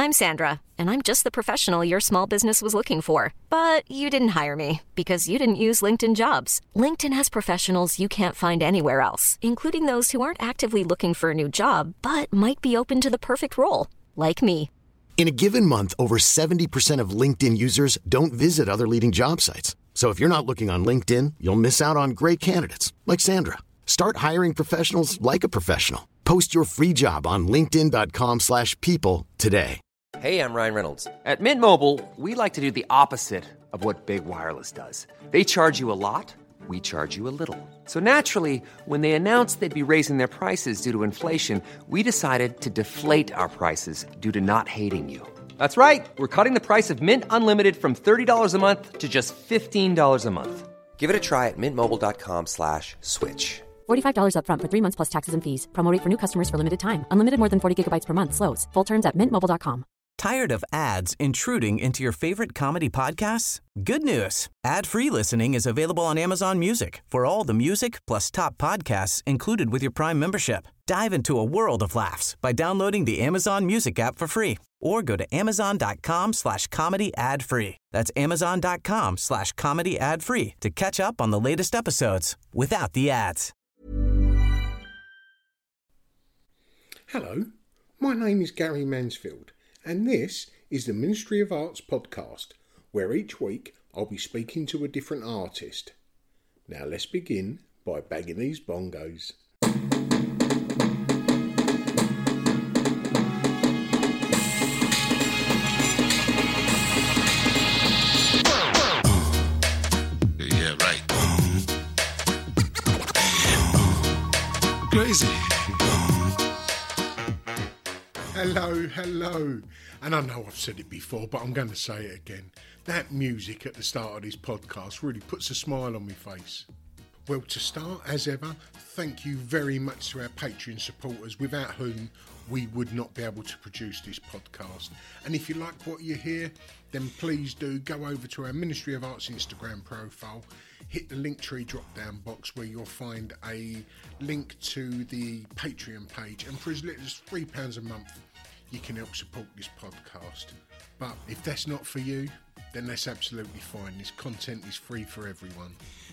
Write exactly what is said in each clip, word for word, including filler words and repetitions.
I'm Sandra, and I'm just the professional your small business was looking for. But you didn't hire me because you didn't use LinkedIn Jobs. LinkedIn has professionals you can't find anywhere else, including those who aren't actively looking for a new job, but might be open to the perfect role, like me. In a given month, over seventy percent of LinkedIn users don't visit other leading job sites. So if you're not looking on LinkedIn, you'll miss out on great candidates like Sandra. Start hiring professionals like a professional. Post your free job on linkedin dot com slash people today. Hey, I'm Ryan Reynolds. At Mint Mobile, we like to do the opposite of what Big Wireless does. They charge you a lot, we charge you a little. So naturally, when they announced they'd be raising their prices due to inflation, we decided to deflate our prices due to not hating you. That's right. We're cutting the price of Mint Unlimited from thirty dollars a month to just fifteen dollars a month. Give it a try at mintmobile.com slash switch. forty-five dollars up front for three months plus taxes and fees. Promo rate for new customers for limited time. Unlimited more than forty gigabytes per month. Slows full terms at mint mobile dot com. Tired of ads intruding into your favorite comedy podcasts? Good news. Ad-free listening is available on Amazon Music for all the music plus top podcasts included with your Prime membership. Dive into a world of laughs by downloading the Amazon Music app for free or go to amazon.com slash comedy ad free. That's amazon.com slash comedy ad free to catch up on the latest episodes without the ads. Hello, my name is Gary Mansfield, and this is the Ministry of Arts podcast, where each week I'll be speaking to a different artist. Now let's begin by bagging these bongos. Yeah, right. Crazy. Hello, hello. And I know I've said it before, but I'm going to say it again. That music at the start of this podcast really puts a smile on my face. Well, to start, as ever, thank you very much to our Patreon supporters, without whom we would not be able to produce this podcast. And if you like what you hear, then please do go over to our Ministry of Arts Instagram profile, hit the Linktree drop-down box where you'll find a link to the Patreon page, and for as little as three pounds a month, you can help support this podcast. But if that's not for you, then that's absolutely fine. This content is free for everyone.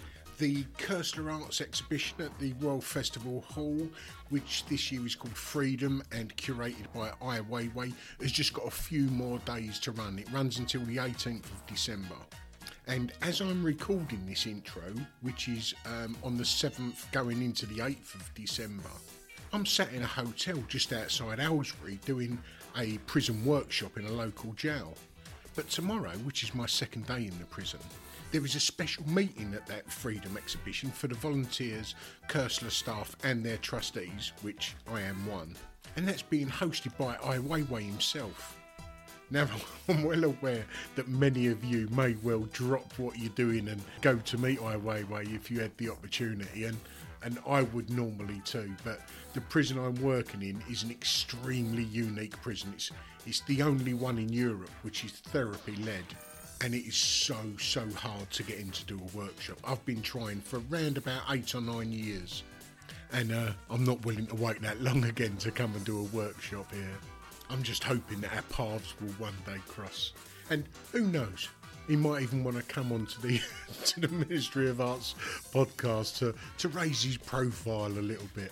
The Kersler Arts exhibition at the Royal Festival Hall, which this year is called Freedom and curated by Ai Weiwei, has just got a few more days to run. It runs until the eighteenth of December. And as I'm recording this intro, which is um, on the seventh going into the eighth of December, I'm sat in a hotel just outside Aylesbury doing a prison workshop in a local jail. But tomorrow, which is my second day in the prison, there is a special meeting at that Freedom exhibition for the volunteers, Kersler staff and their trustees, which I am one. And that's being hosted by Ai Weiwei himself. Now, I'm well aware that many of you may well drop what you're doing and go to meet Ai Weiwei if you had the opportunity, and, and I would normally too, but the prison I'm working in is an extremely unique prison. It's, it's the only one in Europe which is therapy-led, and it is so, so hard to get in to do a workshop. I've been trying for around about eight or nine years, and uh, I'm not willing to wait that long again to come and do a workshop here. I'm just hoping that our paths will one day cross. And who knows, he might even want to come on to the to the Ministry of Arts podcast to, to raise his profile a little bit.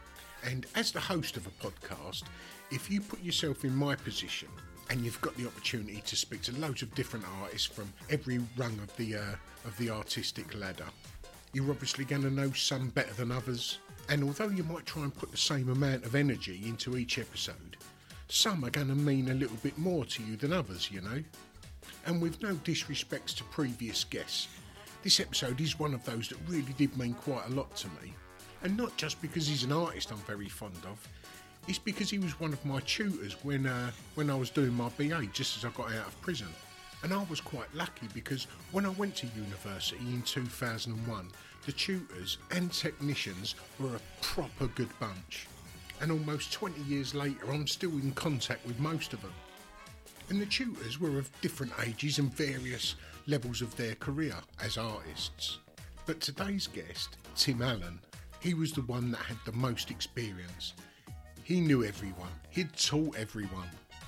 And as the host of a podcast, if you put yourself in my position and you've got the opportunity to speak to loads of different artists from every rung of the uh, of the artistic ladder, you're obviously going to know some better than others. And although you might try and put the same amount of energy into each episode, some are going to mean a little bit more to you than others, you know. And with no disrespects to previous guests, this episode is one of those that really did mean quite a lot to me. And not just because he's an artist I'm very fond of, it's because he was one of my tutors when uh, when I was doing my B A just as I got out of prison. And I was quite lucky because when I went to university in two thousand one, the tutors and technicians were a proper good bunch. And almost twenty years later, I'm still in contact with most of them. And the tutors were of different ages and various levels of their career as artists. But today's guest, Tim Allen, he was the one that had the most experience. He knew everyone, he'd taught everyone,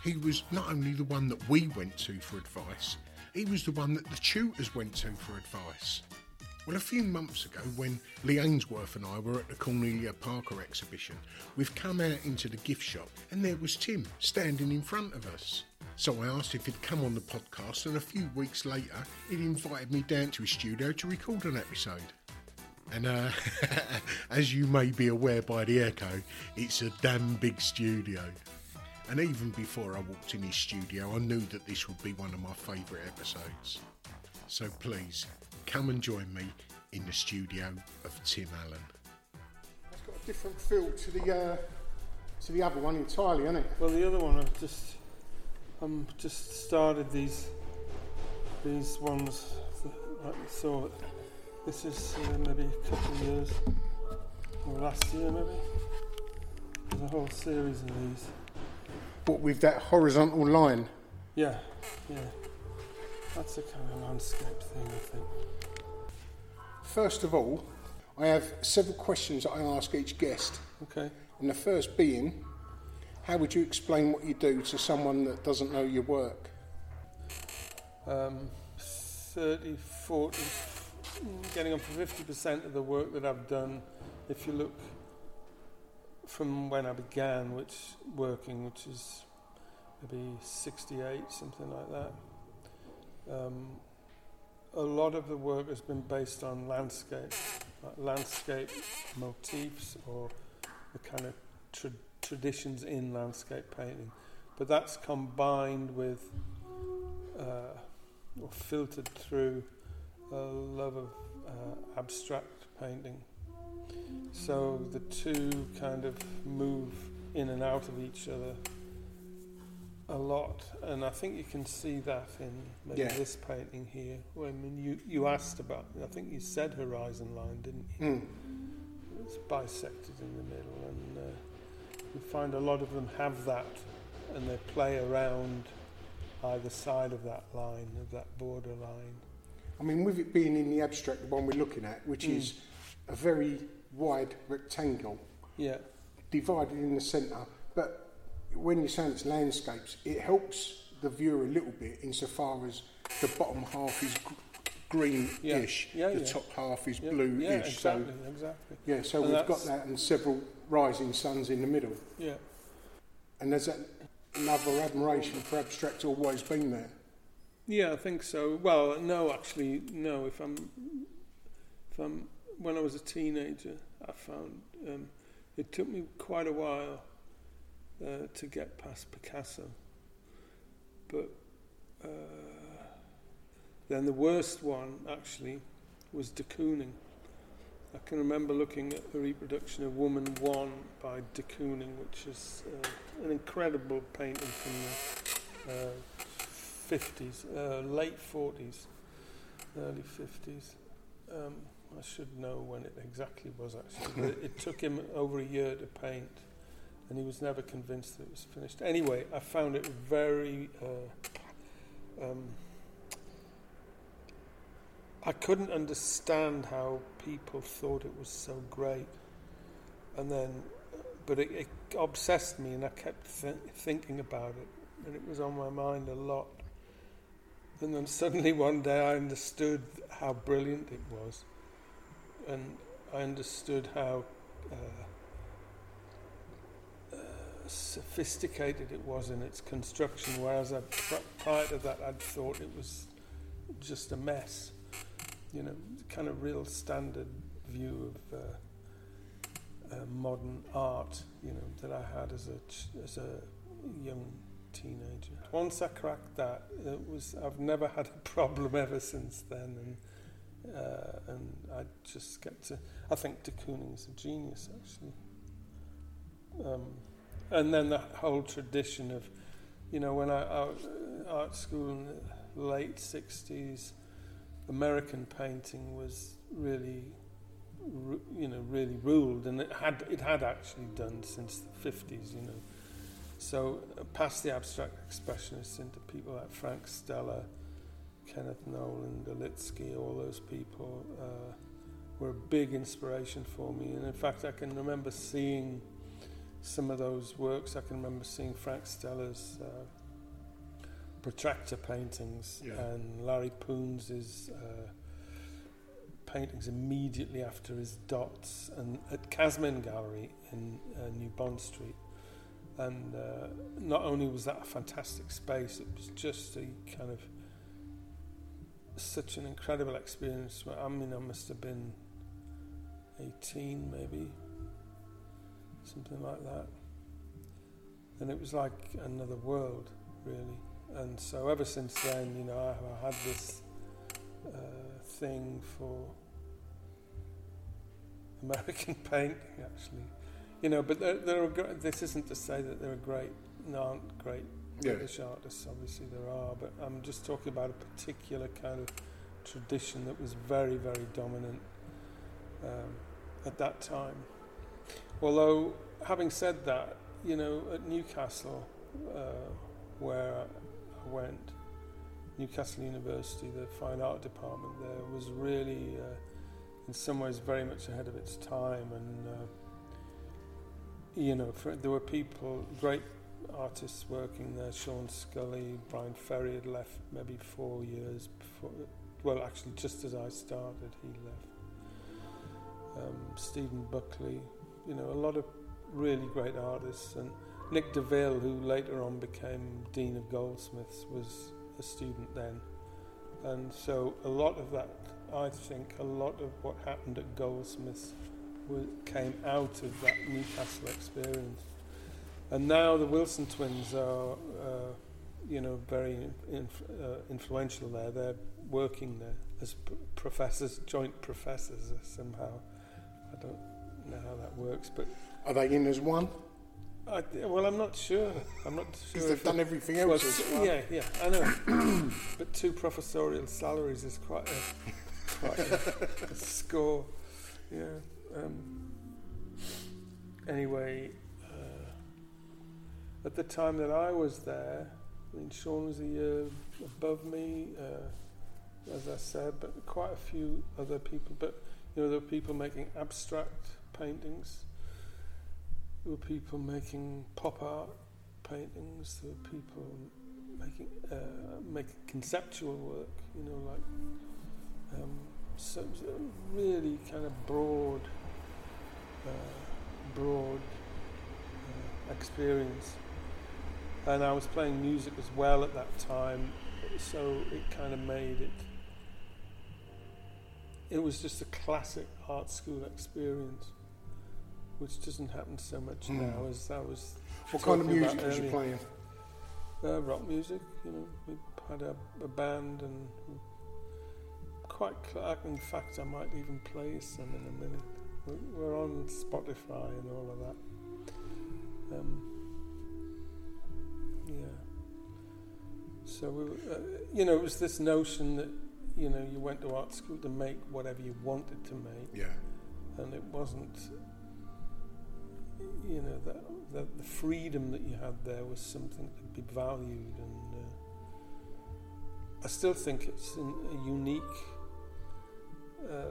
He was not only the one that we went to for advice, he was the one that the tutors went to for advice. Well, a few months ago, when Lee Ainsworth and I were at the Cornelia Parker exhibition, we've come out into the gift shop and there was Tim standing in front of us. So I asked if he'd come on the podcast, and a few weeks later, he'd invited me down to his studio to record an episode. And uh, as you may be aware by the echo, it's a damn big studio. And even before I walked in his studio, I knew that this would be one of my favourite episodes. So please, come and join me in the studio of Tim Allen. It's got a different feel to the uh, to the other one entirely, hasn't it? Well, the other one, I've just um just started these these ones like you saw. This is uh, maybe a couple of years, or last year maybe. There's a whole series of these. But with that horizontal line? Yeah, yeah. That's a kind of landscape thing, I think. First of all, I have several questions that I ask each guest. Okay. And the first being, how would you explain what you do to someone that doesn't know your work? Um, thirty, forty, getting up to fifty percent of the work that I've done, if you look from when I began which working, which is maybe sixty-eight, something like that. Um, a lot of the work has been based on landscape, like landscape motifs or the kind of tra- traditions in landscape painting. But that's combined with uh, or filtered through a love of uh, abstract painting. So the two kind of move in and out of each other a lot, and I think you can see that in maybe yeah. this painting here. Well, I mean, you, you asked about, I think you said horizon line, didn't you? Mm. It's bisected in the middle, and uh, you find a lot of them have that, and they play around either side of that line, of that border line. I mean, with it being in the abstract, the one we're looking at, which mm. is a very wide rectangle, yeah, divided in the centre, but when you're saying it's landscapes, it helps the viewer a little bit insofar as the bottom half is g- greenish, yeah. Yeah, the yeah. top half is yeah. bluish. Yeah, exactly, so, exactly. Yeah, so and we've got that and several rising suns in the middle. Yeah. And there's that love or admiration for abstract always been there? Yeah, I think so. Well, no, actually, no. If I'm, if I'm, when I was a teenager, I found um, it took me quite a while Uh, to get past Picasso, but uh, then the worst one actually was de Kooning. I can remember looking at a reproduction of Woman One by de Kooning, which is uh, an incredible painting from the uh, fifties, uh, late forties, early fifties. Um, I should know when it exactly was actually, but it, it took him over a year to paint. And he was never convinced that it was finished. Anyway, I found it very... Uh, um, I couldn't understand how people thought it was so great. And then... But it, it obsessed me, and I kept th- thinking about it. And it was on my mind a lot. And then suddenly one day I understood how brilliant it was. And I understood how... Uh, sophisticated it was in its construction, whereas I, prior to that I'd thought it was just a mess, you know, kind of real standard view of uh, uh, modern art, you know, that I had as a as a young teenager. Once I cracked that, it was I've never had a problem ever since then, and uh, and I just get to I think de Kooning is a genius actually. Um, And then that whole tradition of, you know, when I, I was at art school in the late sixties, American painting was really, you know, really ruled, and it had it had actually done since the fifties, you know. So uh, past the abstract expressionists into people like Frank Stella, Kenneth Nolan, Dolitzky, all those people uh, were a big inspiration for me. And in fact, I can remember seeing some of those works. I can remember seeing Frank Stella's uh, protractor paintings, Yeah. and Larry Poons' uh, paintings immediately after his dots, and at Casmin Gallery in uh, New Bond Street. And uh, not only was that a fantastic space, it was just a kind of such an incredible experience. I mean, I must have been eighteen maybe, something like that. And it was like another world, really. And so ever since then, you know, I, I had this uh, thing for American painting, actually. You know, but there, there are. Gr- this isn't to say that there are great, there aren't great Yeah. British artists. Obviously, there are. But I'm just talking about a particular kind of tradition that was very, very dominant um, at that time. Although, having said that, you know, at Newcastle, uh, where I went, Newcastle University, the fine art department there was really, uh, in some ways, very much ahead of its time. And uh, you know, for, there were people, great artists working there. Sean Scully, Brian Ferry had left maybe four years before. Well, actually, just as I started, he left. Um, Stephen Buckley, you know, a lot of really great artists. And Nick DeVille, who later on became Dean of Goldsmiths, was a student then. And so a lot of that, I think, a lot of what happened at Goldsmiths was, came out of that Newcastle experience. And now the Wilson twins are, uh, you know, very inf- uh, influential there. They're working there as p- professors, joint professors somehow. I don't know how that works, but Are they in as one? I, well, I'm not sure. I'm not sure. Because they've if done it- everything well, else as well. Yeah, yeah, I know. But two professorial salaries is quite a, quite a, a score. Yeah. Um, anyway, uh, at the time that I was there, I mean, Sean was a year above me, uh, as I said, but quite a few other people. But, you know, there were people making abstract paintings. There were people making pop art paintings. There were people making uh, making conceptual work. You know, like um, so, so really kind of broad, uh, broad uh, experience. And I was playing music as well at that time, so it kind of made it. It was just a classic art school experience, which doesn't happen so much Mm. now as I was. What kind of talking music about was you earlier. playing? Uh, rock music, you know. We had a, a band and quite. Cl- in fact, I might even play some in a minute. We're, we're on Spotify and all of that. Um, yeah. So we, were, uh, you know, it was this notion that, you know, you went to art school to make whatever you wanted to make. Yeah. And it wasn't, you know, that, that the freedom that you had there was something to be valued. And uh, I still think it's an, a unique uh,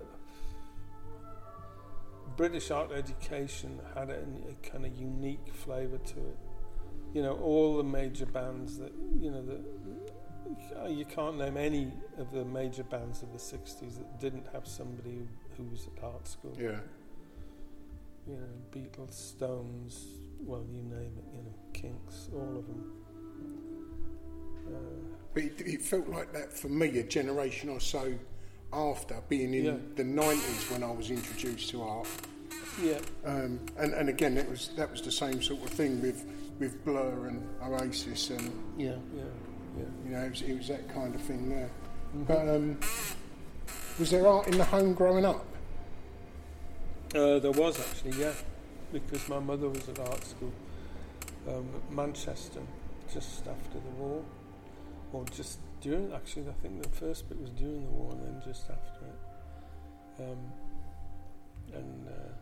British art education had a, a kind of unique flavour to it. You know, all the major bands that, you know, the, you can't name any of the major bands of the sixties that didn't have somebody who, who was at art school. Yeah. You know, Beatles, Stones, well, you name it, you know, Kinks, all of them. Uh, But it, it felt like that for me a generation or so after, being in Yeah. the nineties when I was introduced to art. yeah, Um, and, and again, it was that was the same sort of thing with, with Blur and Oasis, and yeah, yeah, yeah. you know, it was, it was that kind of thing there. Mm-hmm. But um, was there art in the home growing up? Uh, there was actually, yeah, because my mother was at art school, um, at Manchester, just after the war, or just during. Actually, I think the first bit was during the war, and then just after it. Um, and uh,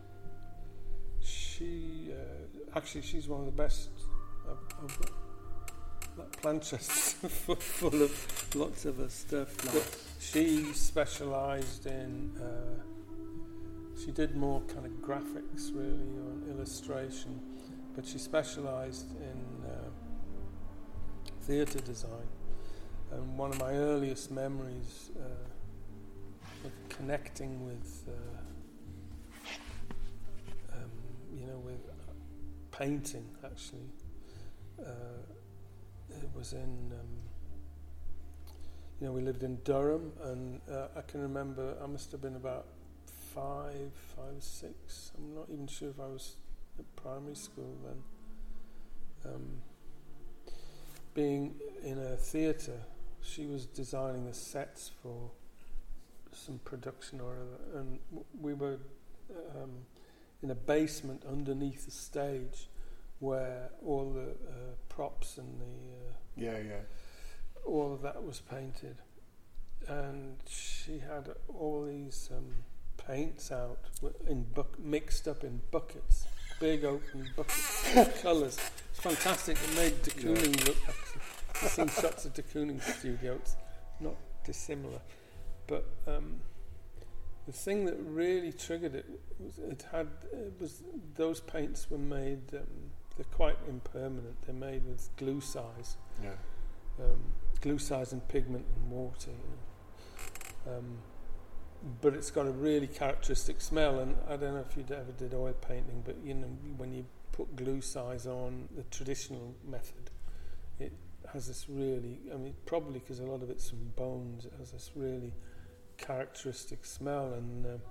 she, uh, actually, she's one of the best. I've, I've got that plant chest full of lots of her stuff. Nice. But she specialised in. Uh, She did more kind of graphics, really, or illustration, but she specialised in uh, theatre design. And one of my earliest memories uh, of connecting with, uh, um, you know, with painting, actually, uh, it was in, um, you know, we lived in Durham, and uh, I can remember I must have been about five, five, six. I'm not even sure if I was at primary school then. Um, being in a theatre, she was designing the sets for some production or other, and w- we were um, in a basement underneath the stage where all the uh, props and the uh, yeah, yeah, all of that was painted, and she had all these um, paints out in bu- mixed up in buckets, big open buckets of colours. It's fantastic. It made de Kooning yeah. look actually. I've seen shots of de Kooning studio. It's not dissimilar, but um, the thing that really triggered it was it had it was those paints were made. Um, they're quite impermanent. They're made with glue size. Yeah. Um, glue size and pigment and water. You know. um, but it's got a really characteristic smell, and I don't know if you ever did oil painting, but you know when you put glue size on the traditional method, it has this really, I mean, probably because a lot of it's from bones, it has this really characteristic smell. And uh,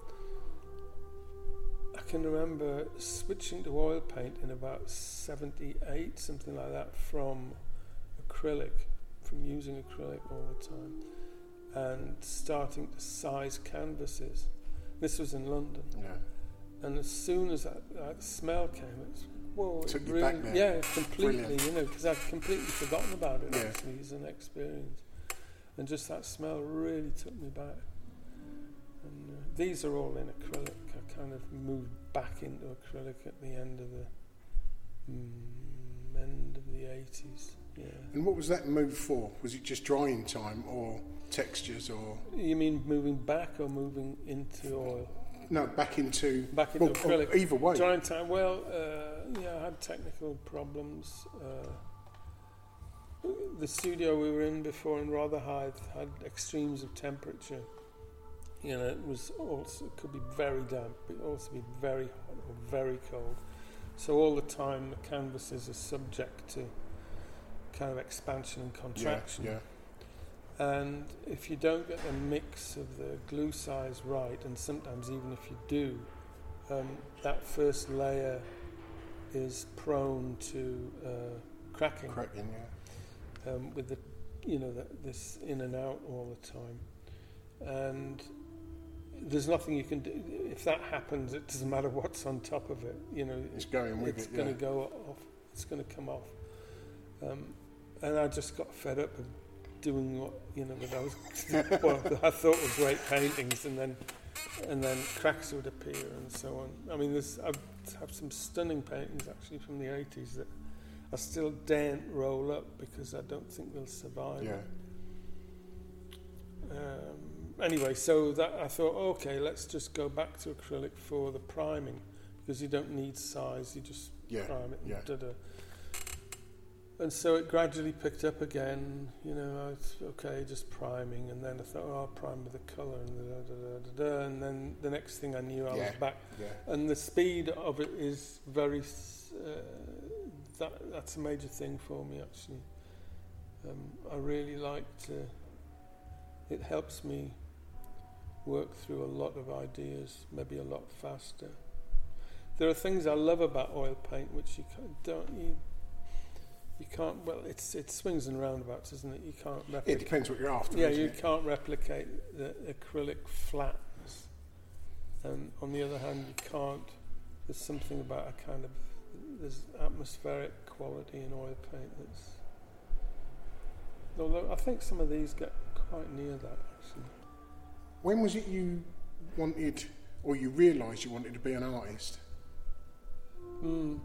I can remember switching to oil paint in about seventy-eight, something like that, from acrylic, from using acrylic all the time, and starting to size canvases. This was in London. Yeah. And as soon as that, that smell came, it was, whoa, Took it you really, back there. yeah, completely, Brilliant. you know, because I'd completely forgotten about it, Yeah. actually, as an experience. And just that smell really took me back. And uh, these are all in acrylic. I kind of moved back into acrylic at the end of the mm, end of the eighties. Yeah. And what was that move for? Was it just drying time or textures or? You mean moving back or moving into oil? No, back into Back into well, acrylic. Either way. Drying time. Well, uh, yeah, I had technical problems. Uh, the studio we were in before in Rotherhithe had extremes of temperature. You know, it was also it could be very damp, but also be very hot or very cold. So all the time, the canvases are subject to kind of expansion and contraction. Yeah, yeah. And if you don't get the mix of the glue size right, and sometimes even if you do, um, that first layer is prone to uh, cracking. Cracking, yeah. Um, with the, you know, the, this in and out all the time, and there's nothing you can do. If that happens, it doesn't matter what's on top of it. You know, it's going with it's it. It's going to yeah. go off. It's going to come off. Um, and I just got fed up with doing what you know that I was well, I thought were great paintings, and then and then cracks would appear and so on. I mean, there's I have some stunning paintings actually from the eighties that I still daren't roll up because I don't think they'll survive. Yeah. Um, anyway, so that I thought, okay, let's just go back to acrylic for the priming because you don't need size, you just yeah. prime it and yeah. da-da. And so it gradually picked up again, you know, I was, okay, just priming, and then I thought, oh, I'll prime with the colour, and da, da, da, da, da, and then the next thing I knew, I yeah. was back. Yeah. And the speed of it is very, uh, that that's a major thing for me, actually. Um, I really like to, it helps me work through a lot of ideas, maybe a lot faster. There are things I love about oil paint, which you don't, you, You can't, well, it's it swings and roundabouts, isn't it? You can't replicate. It depends what you're after. Yeah, you it? can't replicate the acrylic flatness. And on the other hand, you can't, there's something about a kind of, there's atmospheric quality in oil paint that's, although I think some of these get quite near that, actually. When was it you wanted, or you realised you wanted to be an artist? Hmm.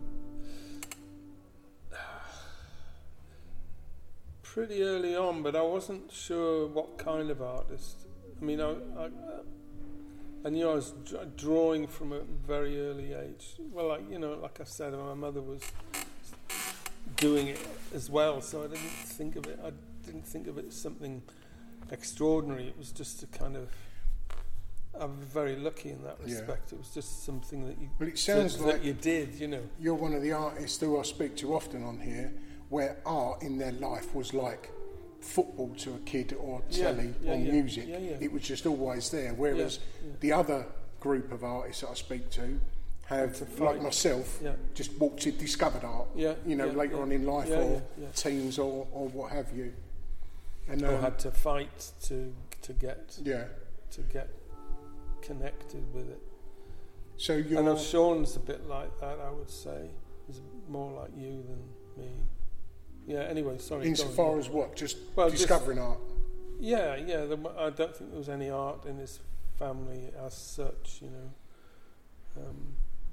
Pretty early on, but I wasn't sure what kind of artist. I mean, I, I, I knew I was d- drawing from a very early age. Well, like, you know, like I said, my mother was doing it as well. So I didn't think of it. I didn't think of it as something extraordinary. It was just a kind of. I'm very lucky in that respect. Yeah. It was just something that you. But it sounds that, like that you did. You know, you're one of the artists who I speak to often on here, where art in their life was like football to a kid or telly yeah, yeah, or yeah. music. Yeah, yeah. It was just always there. Whereas yeah, yeah. the other group of artists that I speak to have, like myself, yeah. just walked in, discovered art, yeah, you know, yeah, later yeah. on in life, yeah, or yeah, yeah. teens, or, or what have you. And or um, had to fight to to get yeah. to get connected with it. So you're... I know Sean's a bit like that, I would say. He's more like you than me. Yeah, anyway, sorry. Insofar as what? Just well, discovering just, art? Yeah, yeah. The, I don't think there was any art in his family as such, you know. Um,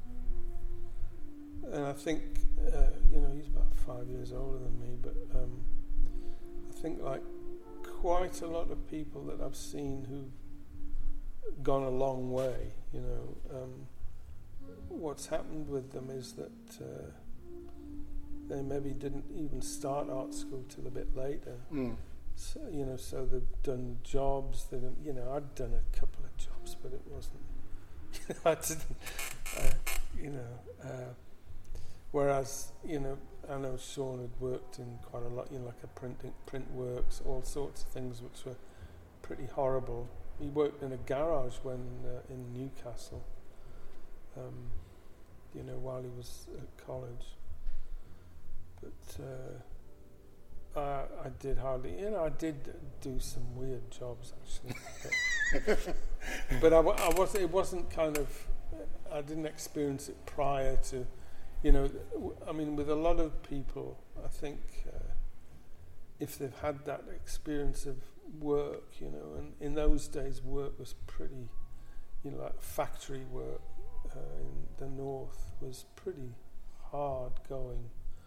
and I think, uh, you know, he's about five years older than me, but um, I think like quite a lot of people that I've seen who've gone a long way, you know, um, what's happened with them is that uh, they maybe didn't even start art school till a bit later. Mm. So, you know, so they've done jobs. They didn't, you know, I'd done a couple of jobs, but it wasn't. You know, I didn't. Uh, you know, uh, whereas you know, I know Sean had worked in quite a lot. You know, like a printing, print works, all sorts of things which were pretty horrible. He worked in a garage when uh, in Newcastle. Um, you know, while he was at college. But uh, I, I did hardly, you know, I did do some weird jobs actually. But, but I, I was, it wasn't kind of, I didn't experience it prior to, you know, I mean, with a lot of people, I think uh, if they've had that experience of work, you know, and in those days work was pretty, you know, like factory work uh, in the north was pretty hard going.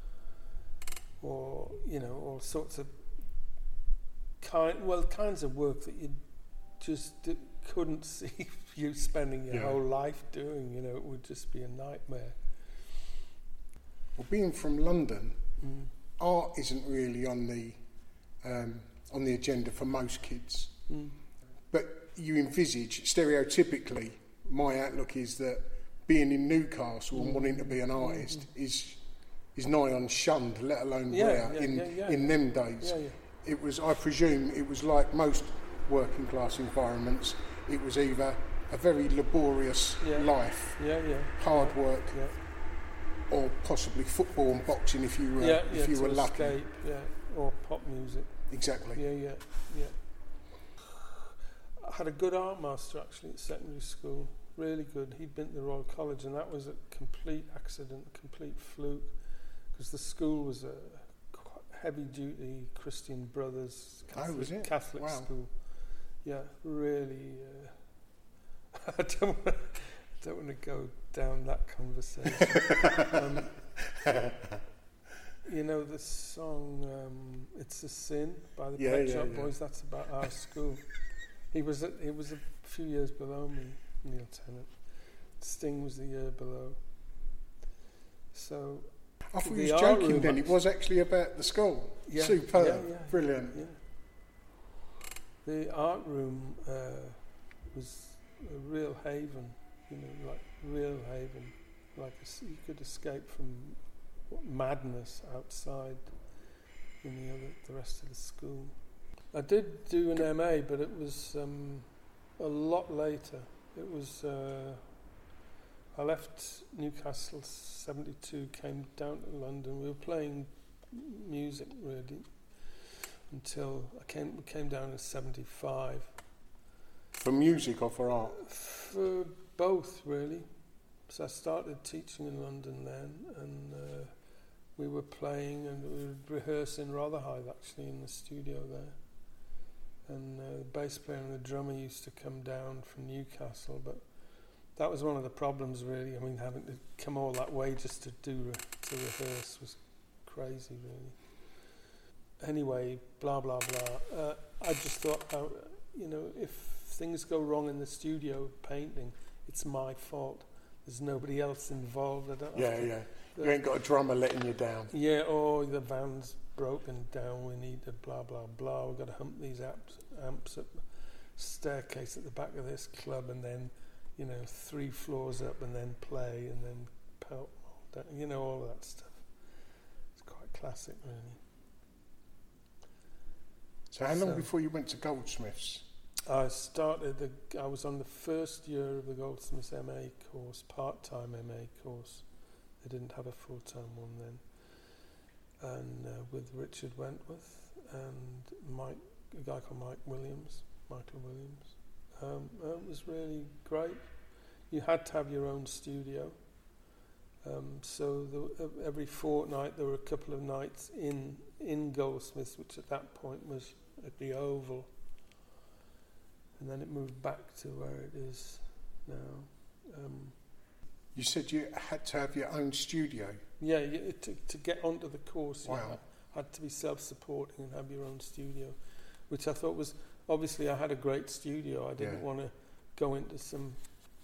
Or, you know, all sorts of kind, well, kinds of work that you just d- couldn't see you spending your yeah. whole life doing, you know, it would just be a nightmare. Well, being from London, mm. art isn't really on the um, on the agenda for most kids. Mm. But you envisage, stereotypically, my outlook is that being in Newcastle mm. and wanting to be an artist mm. is... is nigh on shunned, let alone yeah, rare yeah, in yeah, yeah. in them days. Yeah, yeah. It was, I presume, it was like most working class environments. It was either a very laborious yeah. life, yeah, yeah. hard work, yeah. or possibly football and boxing if you were yeah, if yeah, you were lucky. Escape, yeah, or pop music. Exactly. Yeah, yeah, yeah. I had a good art master actually at secondary school. Really good. He'd been to the Royal College, and that was a complete accident, a complete fluke. Because the school was a heavy-duty Christian Brothers Catholic, oh, was it? Catholic wow. school. Yeah, really. Uh, I don't want don't want to go down that conversation. um, you know the song um, "It's a Sin" by the yeah, Pet yeah, Shop yeah. Boys. That's about our school. He was a, he was a few years below me, Neil Tennant. Sting was the year below. So. I thought you was joking then, it was actually about the school. Yeah, Superb, yeah, yeah, brilliant. Yeah. The art room uh, was a real haven, you know, like real haven. Like a, you could escape from madness outside in the other, the rest of the school. I did do an M A, but it was um, a lot later. It was... Uh, I left Newcastle seventy-two, came down to London. We were playing music really until I came we came down in seventy-five. For music or for art? For both really. So I started teaching in London then, and uh, we were playing and we were rehearsing Rotherhithe actually in the studio there. And uh, the bass player and the drummer used to come down from Newcastle, but that was one of the problems, really. I mean, having to come all that way just to do re- to rehearse was crazy, really. Anyway, blah blah blah. Uh, I just thought, uh, you know, if things go wrong in the studio painting, it's my fault. There's nobody else involved. I don't. Yeah, have to, yeah. You ain't got a drummer letting you down. Yeah, or the van's broken down, we need to blah, blah, blah. We've got to hump these amps, amps up the staircase at the back of this club and then, you know, three floors up and then play and then pelt, down, you know, all of that stuff. It's quite classic, really. So how long So- before you went to Goldsmiths? I started, the, I was on the first year of the Goldsmiths M A course, part-time M A course. They didn't have a full-time one then. And uh, with Richard Wentworth and Mike, a guy called Mike Williams, Michael Williams. Um, it was really great. You had to have your own studio. Um, so the, uh, every fortnight there were a couple of nights in, in Goldsmiths, which at that point was at the Oval. And then it moved back to where it is now. Um, You said you had to have your own studio. yeah, you, to, to get onto the course, you Wow. had, had to be self-supporting and have your own studio, which I thought was, obviously I had a great studio. I didn't Yeah. want to go into some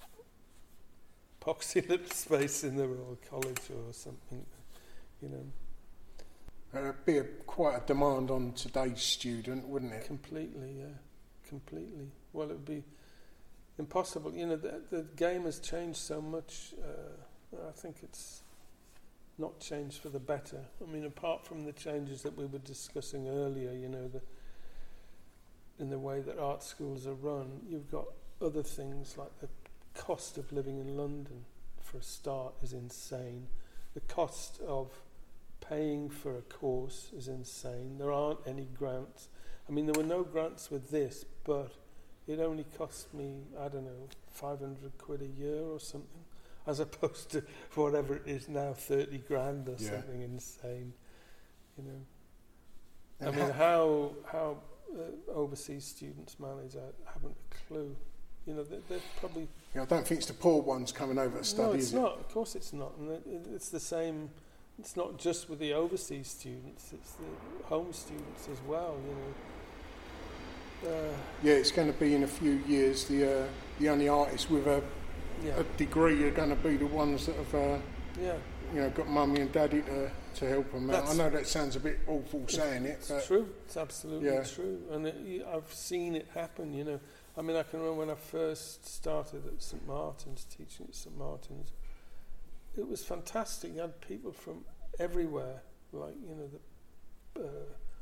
poxy little space in the Royal College or something, you know. It'd be a, quite a demand on today's student, wouldn't it? Completely, yeah, completely. Well, it would be impossible. You know, the, the game has changed so much. Uh, I think it's not changed for the better. I mean, apart from the changes that we were discussing earlier, you know, the in the way that art schools are run, you've got other things like the cost of living in London, for a start, is insane. The cost of paying for a course is insane. There aren't any grants. I mean, there were no grants with this, but it only cost me, I don't know, five hundred quid a year or something, as opposed to whatever it is now, thirty grand or Yeah. something insane, you know. And I mean, how- how how uh, overseas students manage, I haven't a clue. You know, they, they're probably... Yeah, I don't think it's the poor ones coming over to study, no, it's is not. Of course it's not. And it, it, it's the same... It's not just with the overseas students, it's the home students as well, you know. Uh, it? Yeah, it's going to be in a few years the uh, the only artists with a, yeah, a degree are going to be the ones that have uh, yeah. you know got mummy and daddy to to help them out. I That's- know that sounds a bit awful saying it, It's but true. It's absolutely Yeah. true, and it, you, I've seen it happen. You know, I mean, I can remember when I first started at Saint Martin's, teaching at Saint Martin's. It was fantastic. You had people from everywhere, like you know the, uh,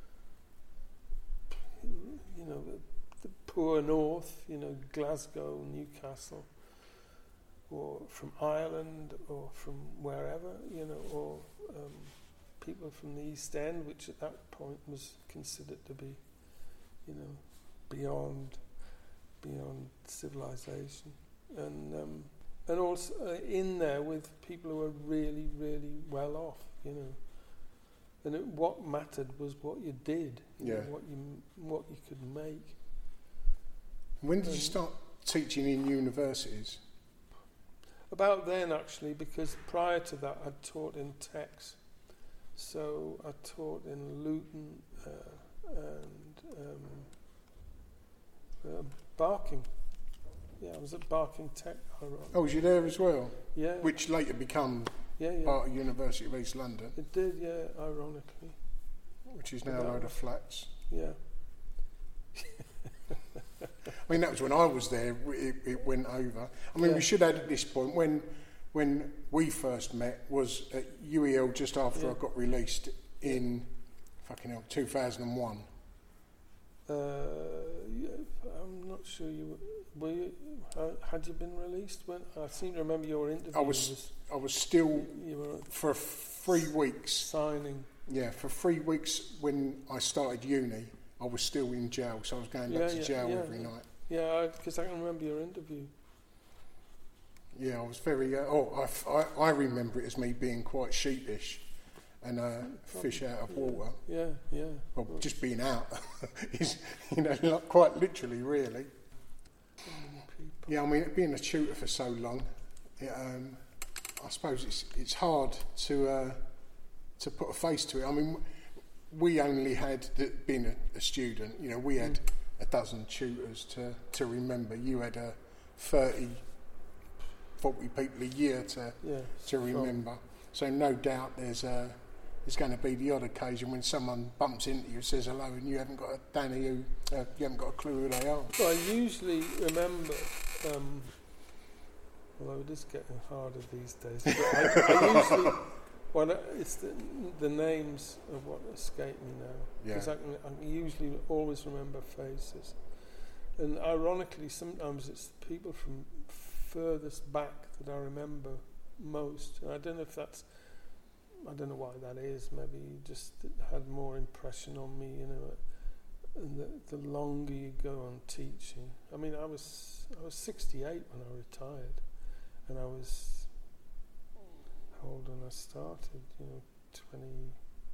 you know the, the poor north, you know Glasgow, Newcastle, or from Ireland, or from wherever, you know, or um, people from the East End, which at that point was considered to be, you know, beyond beyond civilization, and um, and also uh, in there with people who are really, really well off, you know. And it, what mattered was what you did, you know, Yeah. what you what you could make. when did you um, start teaching in universities? About then, actually, because prior to that, I'd taught in Tex. So I taught in Luton uh, and um, uh, Barking. Yeah, I was at Barking Tech. ironically. Oh, was you there as well? Yeah, Which later become yeah, yeah. part of University of East London, It did, yeah, ironically. which is now a load of flats. Yeah. I mean, that was when I was there, it, it went over. I mean, Yeah. we should add at this point, when when we first met was at U E L just after Yeah. I got released in, fucking hell, two thousand one. Uh, yeah, I'm not sure you were. You, uh, had you been released? When I seem to remember your interview. I was I was still, You were for three weeks, signing. yeah, for three weeks when I started uni, I was still in jail, so I was going back Yeah, to yeah, jail yeah, every yeah. night. Yeah, because I, I can remember your interview. Yeah, I was very, uh, oh, I, f- I- I remember it as me being quite sheepish and uh, fish out of water. Yeah, yeah. Well, just being out is, you know, like quite literally, really. So many people. Yeah, I mean, being a tutor for so long, it, um, I suppose it's it's hard to uh, to put a face to it. I mean, we only had, the, being a, a student, you know, we had Mm. a dozen tutors to, to remember. You had a thirty, forty people a year to Yeah. to remember. So no doubt there's a there's going to be the odd occasion when someone bumps into you, says hello, and you haven't got a Danny who uh, you haven't got a clue who they are. Well, I usually remember. Um, although it is getting harder these days, but I, I usually. Well, it's the, the names of what escape me now. Because yeah. I, can, I can usually always remember faces. And ironically, sometimes it's people from furthest back that I remember most. And I don't know if that's, I don't know why that is. Maybe you just had more impression on me, you know. And the, the longer you go on teaching. I mean, I was I was sixty-eight when I retired. And I was... old when I started, you know, twenty,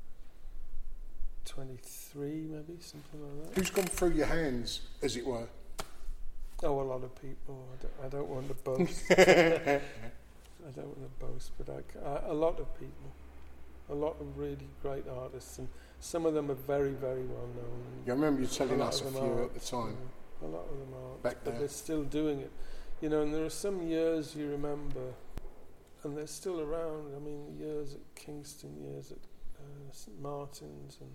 twenty-three maybe, something like that. Who's gone through your hands, as it were? Oh, a lot of people. I don't, I don't want to boast. I don't want to boast, but I, I, a lot of people. A lot of really great artists, and some of them are very, very well known. Yeah, I remember you telling us a few at the time. You know, a lot of them are, back there. But they're still doing it. You know, and there are some years you remember, and they're still around. I mean, years at Kingston, years at uh, Saint Martin's, and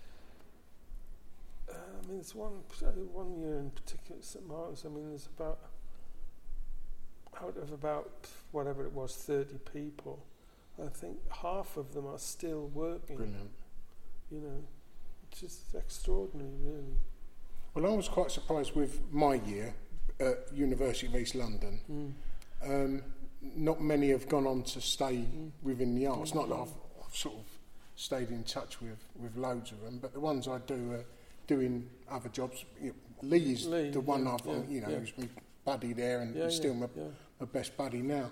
uh, I mean, there's one one year in particular at Saint Martin's. I mean, there's about out of about whatever it was, thirty people. I think half of them are still working. Brilliant. You know, it's just extraordinary, really. Well, I was quite surprised with my year at University of East London. Mm. Um, not many have gone on to stay mm. within the arts. Mm. Not that I've, I've sort of stayed in touch with, with loads of them, but the ones I do are doing other jobs. You know, Lee is Lee, the one yeah, I've, yeah, you know, yeah. who's my buddy there and yeah, still yeah, my, yeah. my best buddy now.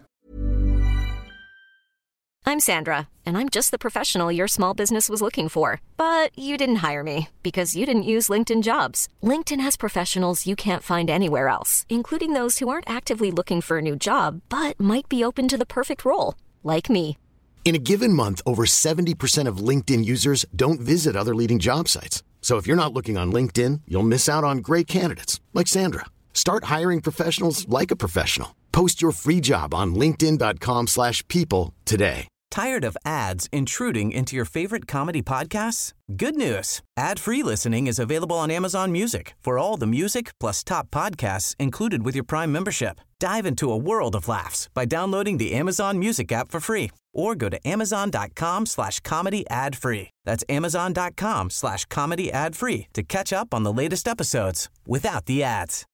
I'm Sandra, and I'm just the professional your small business was looking for. But you didn't hire me because you didn't use LinkedIn Jobs. LinkedIn has professionals you can't find anywhere else, including those who aren't actively looking for a new job, but might be open to the perfect role, like me. In a given month, over seventy percent of LinkedIn users don't visit other leading job sites. So if you're not looking on LinkedIn, you'll miss out on great candidates like Sandra. Start hiring professionals like a professional. Post your free job on linkedin dot com slash people today. Tired of ads intruding into your favorite comedy podcasts? Good news. Ad-free listening is available on Amazon Music for all the music plus top podcasts included with your Prime membership. Dive into a world of laughs by downloading the Amazon Music app for free or go to amazon dot com slash comedy ad free. That's amazon dot com slash comedy ad free to catch up on the latest episodes without the ads.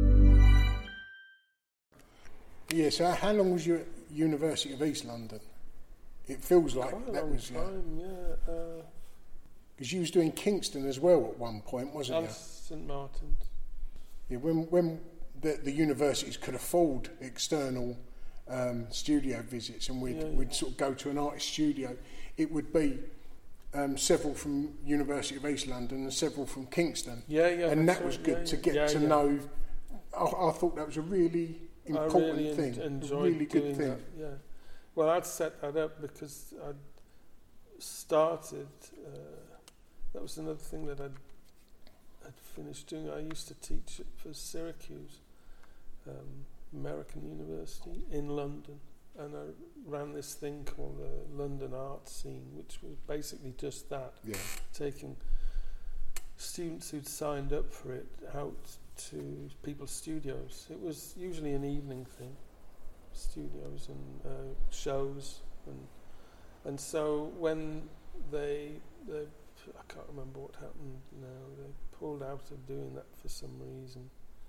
Yeah, so how long was you at University of East London? It feels like Quite a that long was, time, yeah. Because uh, you was doing Kingston as well at one point, wasn't you? Saint Martin's. Yeah, when when the, the universities could afford external um, studio visits, and we'd, yeah, yeah. we'd sort of go to an artist studio, it would be um, several from University of East London and several from Kingston. Yeah, yeah. And that right, was good yeah, to get yeah, to yeah. know. I, I thought that was a really important I really thing, en- a really good doing thing. That, yeah. Well, I'd set that up because I'd started. Uh, that was another thing that I'd, I'd finished doing. I used to teach for Syracuse, um, American University in London, and I ran this thing called the London Art Scene, which was basically just that, Yeah. taking students who'd signed up for it out to people's studios. It was usually an evening thing. Studios and uh, shows, and and so when they, they, I can't remember what happened now, they pulled out of doing that for some reason,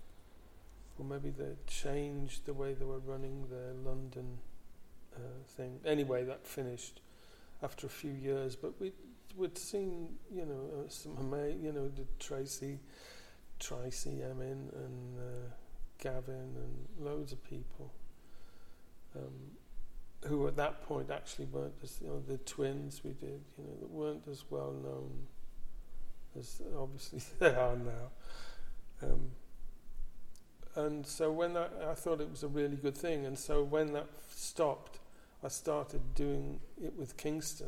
or maybe they changed the way they were running their London uh, thing. Anyway, that finished after a few years, but we we'd seen, you know, uh, some ama- you know, the Tracy, Tracy Emin and uh, Gavin and loads of people. Um, who at that point actually weren't as, you know, the twins we did, you know, that weren't as well known as obviously they are now. Um, and so when that, I thought it was a really good thing, and so when that stopped, I started doing it with Kingston.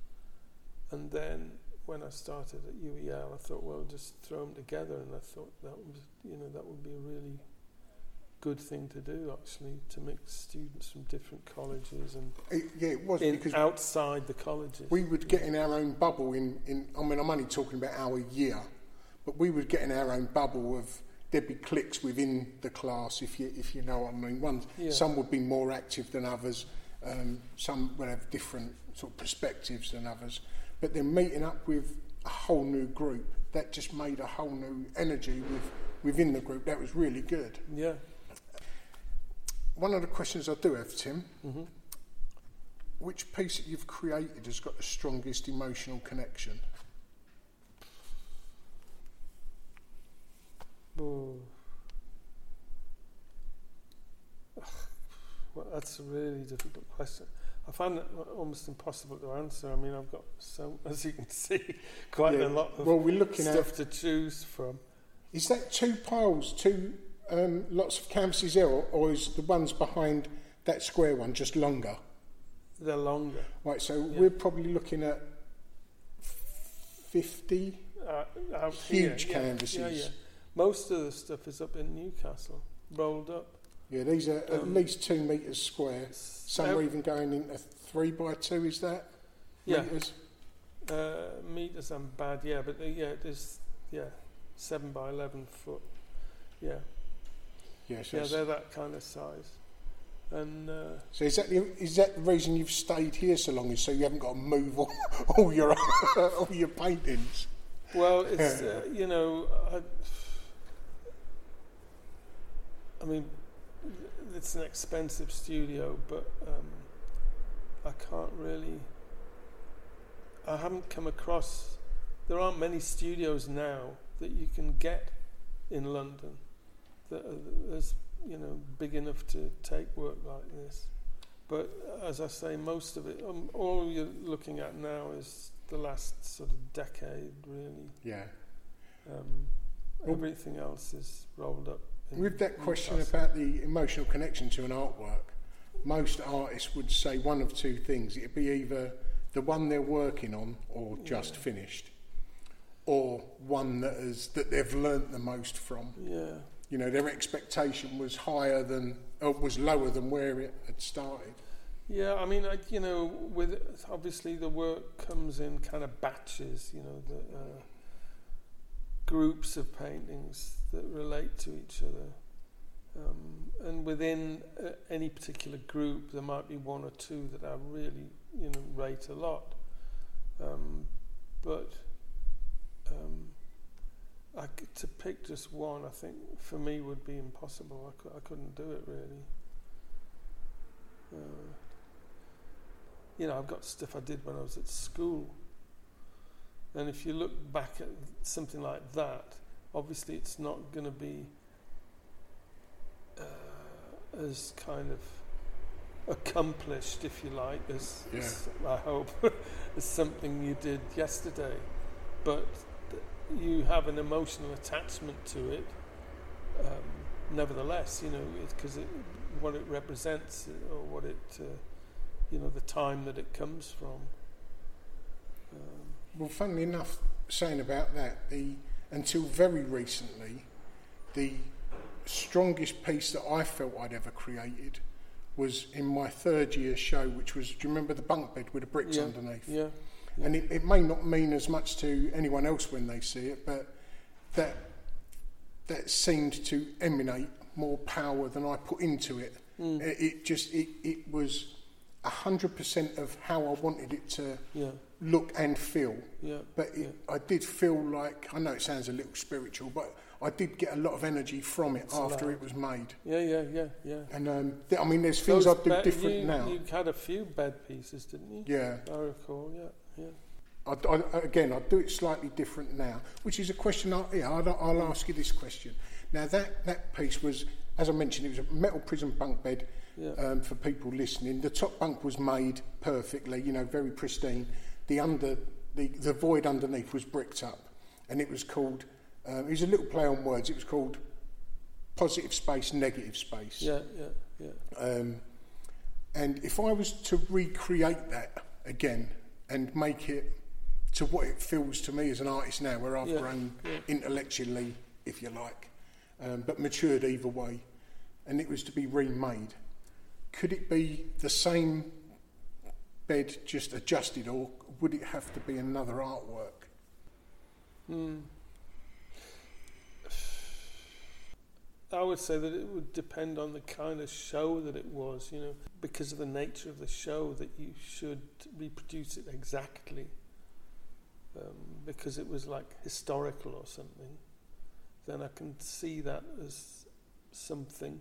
And then when I started at U E L, I thought, well, just throw them together, and I thought that was, you know, that would be a really good thing to do, actually, to mix students from different colleges and it, yeah, it was in, because outside the colleges. We would get in our own bubble. In, in I mean, I'm only talking about our year, but we would get in our own bubble of there'd be cliques within the class, if you if you know what I mean. One, yeah. Some would be more active than others. Um, some would have different sort of perspectives than others. But then meeting up with a whole new group, that just made a whole new energy with, within the group. That was really good. Yeah. One of the questions I do have, Tim, mm-hmm. which piece that you've created has got the strongest emotional connection? Oh. Well, that's a really difficult question. I find it almost impossible to answer. I mean, I've got, so as you can see, quite yeah. a lot of well, we're looking stuff at, to choose from. Is that two piles, two um, lots of canvases there, or, or is the ones behind that square one just longer? They're longer. Right, so yeah. we're probably looking at fifty uh, out huge here. canvases. Yeah, yeah, yeah. Most of the stuff is up in Newcastle, rolled up. Yeah, these are at um, least two metres square. Some uh, are even going into three by two, is that? Yeah. Metres? Uh, metres and bad, yeah, but uh, yeah, there's, yeah, seven by eleven foot. Yeah. Yeah, so yeah, they're that kind of size. And uh, so is that the is that the reason you've stayed here so long? Is so you haven't got to move all, all your all your paintings? Well, it's uh, you know, I, I mean, it's an expensive studio, but um, I can't really. I haven't come across. There aren't many studios now that you can get in London that are, that's you know big enough to take work like this. But as I say, most of it, um, all you're looking at now is the last sort of decade, really. Yeah. Um, well, everything else is rolled up. With that question Newcastle. about the emotional connection to an artwork, most artists would say one of two things. It'd be either the one they're working on or just yeah. finished, or one that is that they've learnt the most from. Yeah. You know, their expectation was higher than, or was lower than where it had started. Yeah, I mean, I, you know, with obviously the work comes in kind of batches. You know, the uh, groups of paintings that relate to each other, um, and within uh, any particular group, there might be one or two that I really, you know, rate a lot. Um, but um, I c- to pick just one, I think for me would be impossible. I, cu- I couldn't do it really. Uh, you know, I've got stuff I did when I was at school. And if you look back at something like that, obviously it's not going to be uh, as kind of accomplished, if you like, as, Yeah. as I hope, as something you did yesterday. But th- you have an emotional attachment to it, um, nevertheless, you know, because it, it, what it represents or what it, uh, you know, the time that it comes from. Um, Well, funnily enough, saying about that, the until very recently, the strongest piece that I felt I'd ever created was in my third year show, which was, do you remember the bunk bed with the bricks yeah, underneath? Yeah. yeah. And it, it may not mean as much to anyone else when they see it, but that that seemed to emanate more power than I put into it. Mm. It, it just, it, it was one hundred percent of how I wanted it to Yeah. look and feel. Yeah. But it, yeah. I did feel like, I know it sounds a little spiritual, but I did get a lot of energy from it It's after loud. it was made. Yeah, yeah, yeah, yeah. And um, th- I mean, there's things Those I do bed- different you, now. You had a few bed pieces, didn't you? Yeah. I recall, yeah, yeah. I, I, again, I do it slightly different now, which is a question. I, yeah, I'll, I'll ask you this question. Now, that, that piece was, as I mentioned, it was a metal prison bunk bed. Yeah. Um, for people listening, the top bunk was made perfectly, you know, very pristine. The under, the, the void underneath was bricked up, and it was called. Um, it was a little play on words. It was called positive space, negative space. Yeah, yeah, yeah. Um, and if I was to recreate that again and make it to what it feels to me as an artist now, where I've Yeah, grown yeah. intellectually, if you like, um, but matured either way. and it was to be remade, could it be the same bed just adjusted, or would it have to be another artwork? Mm. I would say that it would depend on the kind of show that it was, you know, because of the nature of the show, that you should reproduce it exactly, um, because it was like historical or something. Then I can see that as something.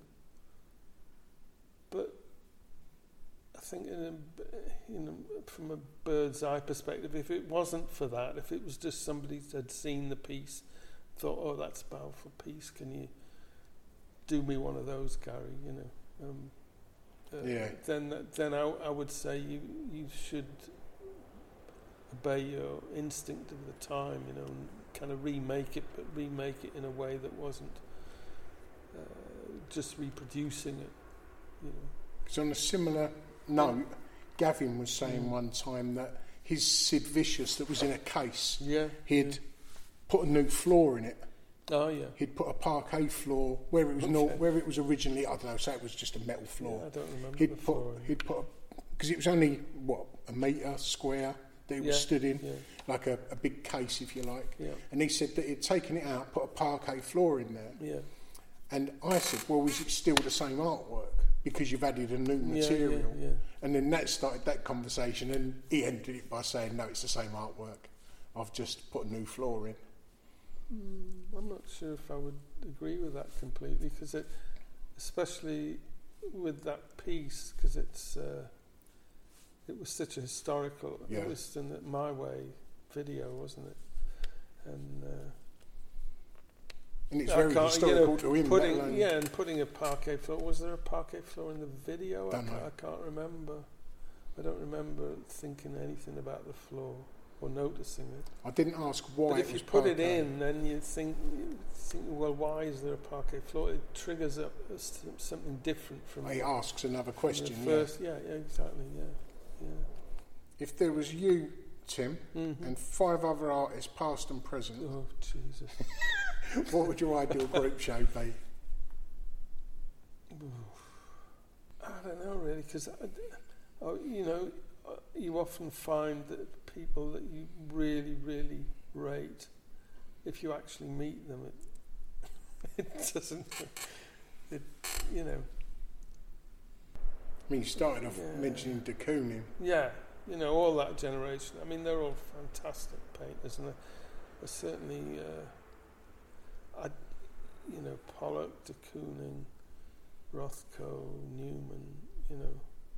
But I think in a, you know, from a bird's eye perspective, if it wasn't for that, if it was just somebody that had seen the piece, thought, oh, that's a powerful piece, can you do me one of those, Gary, you know, um, uh, yeah. then then I, I would say you you should obey your instinct of the time, you know, and kind of remake it, but remake it in a way that wasn't uh, just reproducing it, you know. Because on a similar note, Gavin was saying mm. one time that his Sid Vicious that was in a case, yeah, he'd yeah. put a new floor in it. Oh yeah. He'd put a parquet floor where it was okay. not, where it was originally. I don't know. Say it was just a metal floor. Yeah, I don't remember he'd the put, floor. He'd put because it was only what a metre square that it yeah. was stood in, yeah. like a, a big case, if you like. Yeah. And he said that he'd taken it out, put a parquet floor in there. Yeah. And I said, well, is it still the same artwork because you've added a new material? Yeah, yeah, yeah. And then that started that conversation, and he ended it by saying, no, it's the same artwork. I've just put a new floor in. Mm, I'm not sure if I would agree with that completely, because it, especially with that piece, because it's uh, it was such a historical, yeah. it was in the My Way video, wasn't it? And uh, and it's very historical, you know, to him. Putting, that yeah, and putting a parquet floor. Was there a parquet floor in the video? Don't I, can't, know. I can't remember. I don't remember thinking anything about the floor or noticing it. I didn't ask why. But it if was you put parquet. it in, then you think, you think, well, why is there a parquet floor? It triggers up something different from. He asks another question. From the first, yeah. yeah, yeah, exactly, yeah, yeah. If there was you, Tim, mm-hmm. and five other artists, past and present, oh Jesus, what would your ideal group show be? I don't know really, because oh, you know, you often find that people that you really, really rate, if you actually meet them, it, it doesn't, it, you know. I mean, you started off yeah. mentioning de Kooning. Yeah, you know, all that generation. I mean, they're all fantastic painters, and they're, they're certainly, uh, I, you know, Pollock, de Kooning, Rothko, Newman, you know.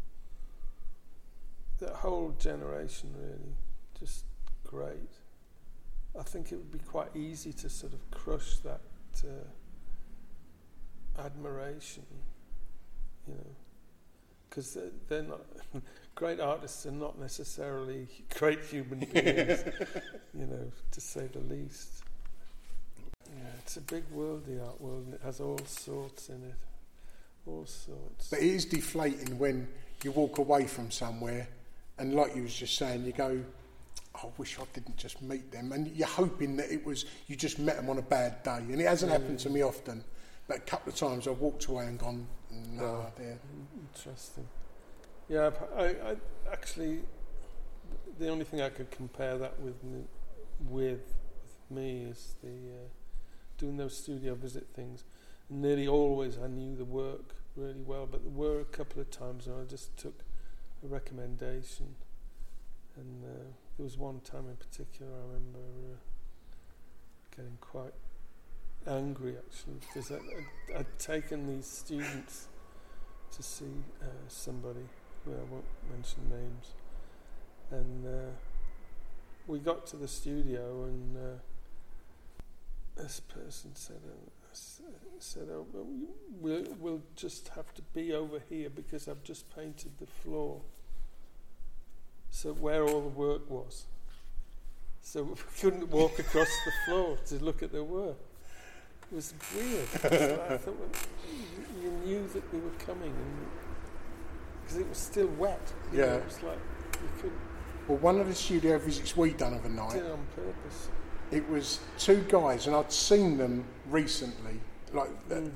That whole generation, really, just great. I think it would be quite easy to sort of crush that uh, admiration, you know, because they're, they're not great artists are not necessarily great human beings, you know, to say the least. Yeah, it's a big world, the art world, and it has all sorts in it, all sorts. But it is deflating when you walk away from somewhere. And like you was just saying, you go, oh, I wish I didn't just meet them. And you're hoping that it was, you just met them on a bad day. And it hasn't yeah, happened yeah. to me often. But a couple of times I've walked away and gone, no, oh, they're... Interesting. Yeah, I, I actually, the only thing I could compare that with me, with, with me is the uh, doing those studio visit things. And nearly always I knew the work really well, but there were a couple of times when I just took a recommendation, and uh, there was one time in particular I remember uh, getting quite angry actually, because I, I'd, I'd taken these students to see uh, somebody, well, I won't mention names, and uh, we got to the studio, and uh, this person said, uh, said, oh, we'll, we'll just have to be over here because I've just painted the floor. So where all the work was. So we couldn't walk across the floor to look at their work. It was weird. So I thought, well, you, you knew that they were coming, because it was still wet. Yeah. Know, it was like you could. Well, one of the studio visits we done of a night. Did it on purpose. It was two guys, and I'd seen them recently. Like mm.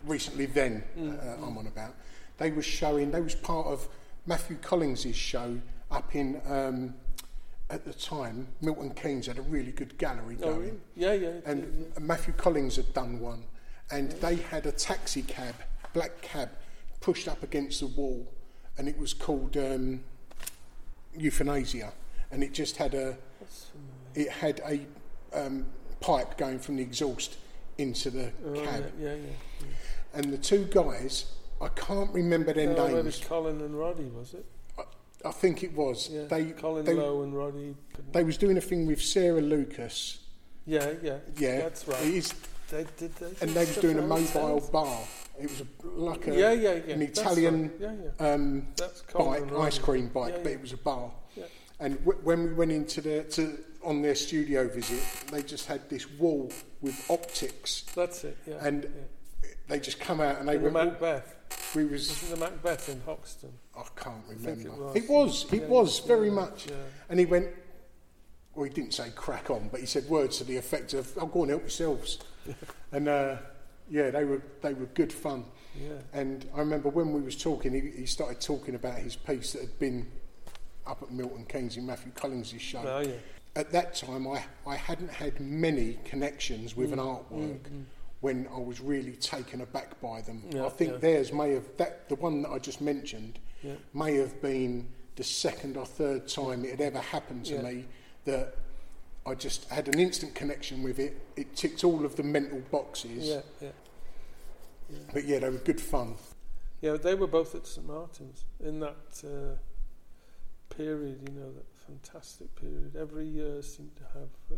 recently then Mm, uh, mm. I'm on about. They were showing. They was part of Matthew Collins' show up in. Um, At the time, Milton Keynes had a really good gallery Oh, going. really? Yeah, yeah. it And did, yeah. Matthew Collins had done one, and they had a taxi cab, black cab, pushed up against the wall, and it was called um, Euthanasia, and it just had a, it had a um, pipe going from the exhaust into the Oh, cab, yeah, yeah, yeah, yeah. and the two guys, I can't remember their Oh, maybe names. Colin and Roddy, was it? I, I think it was. Yeah. They Colin they, Lowe and Roddy. they was doing a thing with Sarah Lucas. Yeah, yeah. Yeah, That's right. It is, They did they? and they was doing a Stuff mobile themselves? bar. It was a, like a Yeah, yeah, yeah. an That's Italian right. Yeah, yeah. um, That's Colin bike, and Roddy. ice cream bike, Yeah, but yeah. it was a bar. Yeah. And w- when we went into the to on their studio visit, they just had this wall with optics, That's it. Yeah. and yeah. they just come out and they In the went. Macbeth. We was Wasn't the Macbeth in Hoxton? I can't think remember. it was. It was. It Yeah, was yeah, very yeah, much. yeah. And he went. Well, he didn't say crack on, but he said words to the effect of, "Oh, go on, help yourselves." and uh, yeah, they were they were good fun. Yeah. And I remember when we was talking, he, he started talking about his piece that had been up at Milton Keynes in Matthew Collins' show. Oh, yeah. At that time, I, I hadn't had many connections with Mm, an artwork when I was really taken aback by them. Yeah, I think yeah. theirs may have, that the one that I just mentioned, Yeah. may have been the second or third time it had ever happened to Yeah. me that I just had an instant connection with it. It ticked all of the mental boxes. Yeah, yeah. But yeah, they were good fun. Yeah, they were both at St Martin's in that uh, period, you know, that fantastic period. Every year seemed to have uh,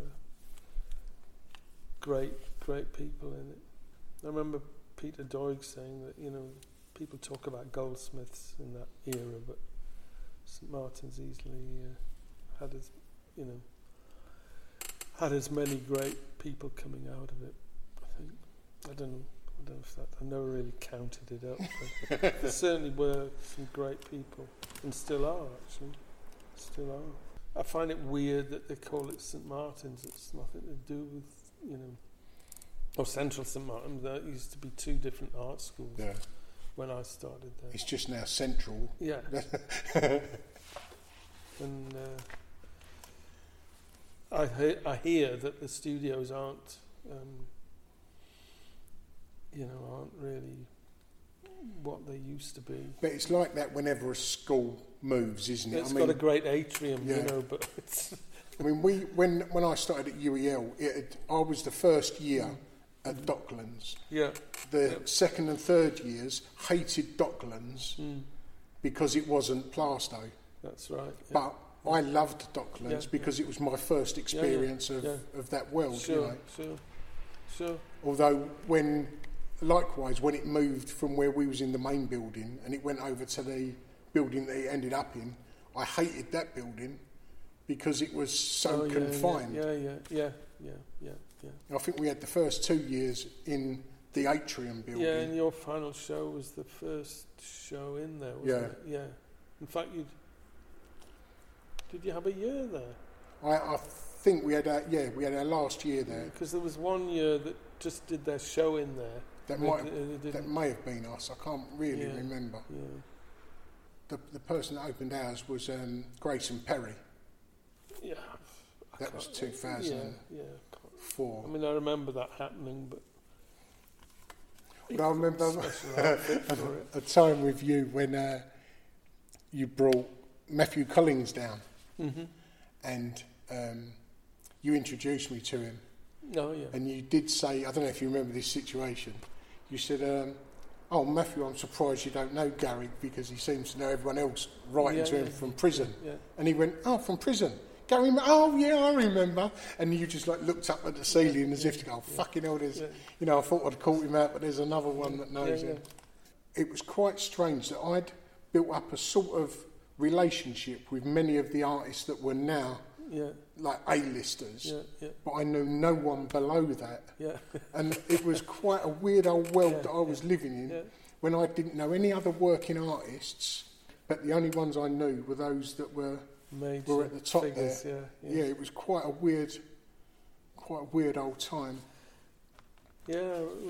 great, great people in it. I remember Peter Doig saying that, you know, people talk about goldsmiths in that era, but St Martin's easily uh, had as, you know, had as many great people coming out of it, I think. I don't know. I don't know if that, I never really counted it up, but there certainly were some great people, and still are, actually. Still are. I find it weird that they call it St Martin's. It's nothing to do with, you know, or Central St Martin's. There used to be two different art schools Yeah. when I started there. It's just now central. Yeah. And uh, I, he- I hear that the studios aren't, um, you know, aren't really what they used to be. But it's like that whenever a school moves, isn't it? It's I got mean, a great atrium, yeah. you know, but it's I mean, we when when I started at U E L, it had, I was the first year at Docklands. yeah, The yeah. second and third years hated Docklands Mm, because it wasn't Plasto. that's right. Yeah. But I loved Docklands Yeah, because it was my first experience yeah, of, yeah. of that world. sure, You know? sure, sure. Although when, likewise, when it moved from where we was in the main building and it went over to the building that it ended up in, I hated that building because it was so Oh, yeah, confined. Yeah, yeah, yeah, yeah, yeah, yeah. I think we had the first two years in the atrium building. Yeah, and your final show was the first show in there, wasn't Yeah. it? Yeah. In fact, you did you have a year there? I, I think we had our, yeah, we had our last year there. Because there was one year that just did their show in there. That They might d- have, they that didn't- may have been us. I can't really Yeah. remember. Yeah. The the person that opened ours was um, Grayson Perry. Yeah. I That was can't- two thousand Yeah, yeah. I can't- four. I mean, I remember that happening, but But I remember special outfit for it. a time with you when uh, you brought Matthew Collins down Mm-hmm. and um, you introduced me to him. Oh, yeah. And you did say, I don't know if you remember this situation, you said, um, oh, Matthew, I'm surprised you don't know Garrick because he seems to know everyone else writing Yeah, to him yeah. from prison. Yeah. And he went, oh, from prison? Gary, Ma- oh, yeah, I remember. And you just like looked up at the ceiling as if to go, fucking hell, there's, Yeah. you know, I thought I'd caught him out, but there's another one that knows Yeah, him. It was quite strange that I'd built up a sort of relationship with many of the artists that were now Yeah, like A-listers, yeah, yeah, but I knew no one below that. yeah. And it was quite a weird old world Yeah, that I was living in yeah. when I didn't know any other working artists, but the only ones I knew were those that were Major were at the top figures, there. Yeah, yeah. Yeah, it was quite a weird, quite a weird old time. Yeah, it was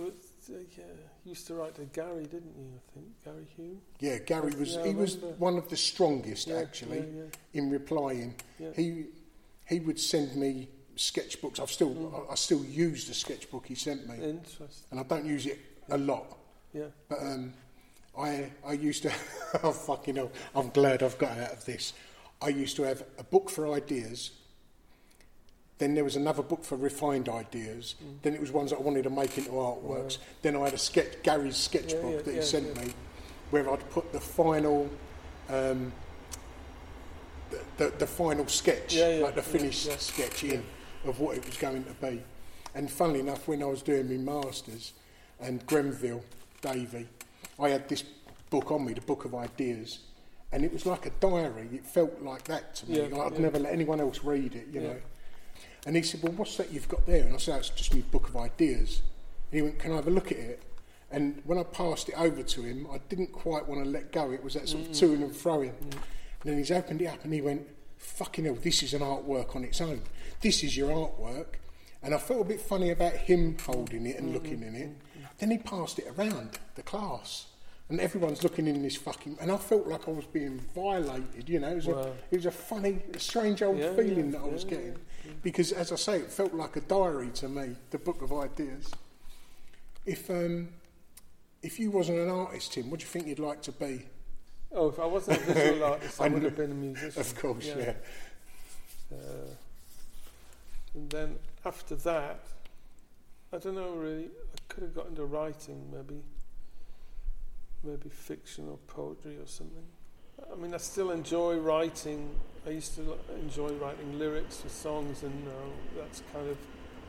uh, yeah, you used to write to Gary, didn't you? I think Gary Hume. Yeah, Gary was. Yeah, he was one of the strongest yeah, actually yeah, yeah. in replying. Yeah. He he would send me sketchbooks. I've still Mm. I, I still use the sketchbook he sent me, Interesting. and I don't use it a lot. Yeah. But um, I I used to. Oh fucking hell! I'm glad I've got out of this. I used to have a book for ideas. Then there was another book for refined ideas. Mm. Then it was ones that I wanted to make into artworks. Yeah. Then I had a sketch, Gary's sketchbook yeah, yeah, that he yeah, sent yeah. me, where I'd put the final, um, the, the the final sketch, yeah, yeah, like the finished yeah, yeah. sketch in of what it was going to be. And funnily enough, when I was doing my masters, and Grenville, Davey, I had this book on me, the Book of Ideas, and it was like a diary. It felt like that to me. Yeah, like I'd yeah. never let anyone else read it, you Yeah. know. And he said, well, what's that you've got there? And I said, oh, it's just my Book of Ideas. And he went, can I have a look at it? And when I passed it over to him, I didn't quite want to let go. It was that sort of Mm. to-ing and fro-ing. Mm. And then he's opened it up and he went, fucking hell, this is an artwork on its own. This is your artwork. And I felt a bit funny about him holding it and Mm-hmm. looking in it. Then he passed it around the class. And everyone's looking in this fucking... And I felt like I was being violated, you know. It was, wow. a, it was a funny, a strange old Yeah, feeling yeah, that I was yeah, getting. yeah. Because, as I say, it felt like a diary to me, the Book of Ideas. If um, if you wasn't an artist, Tim, what do you think you'd like to be? Oh, if I wasn't a visual artist, I, I would know. have been a musician. Of course, yeah. Uh, and then after that, I don't know really, I could have got into writing, maybe. Maybe fiction or poetry or something. I mean, I still enjoy writing. I used to l- enjoy writing lyrics for songs, and now that's kind of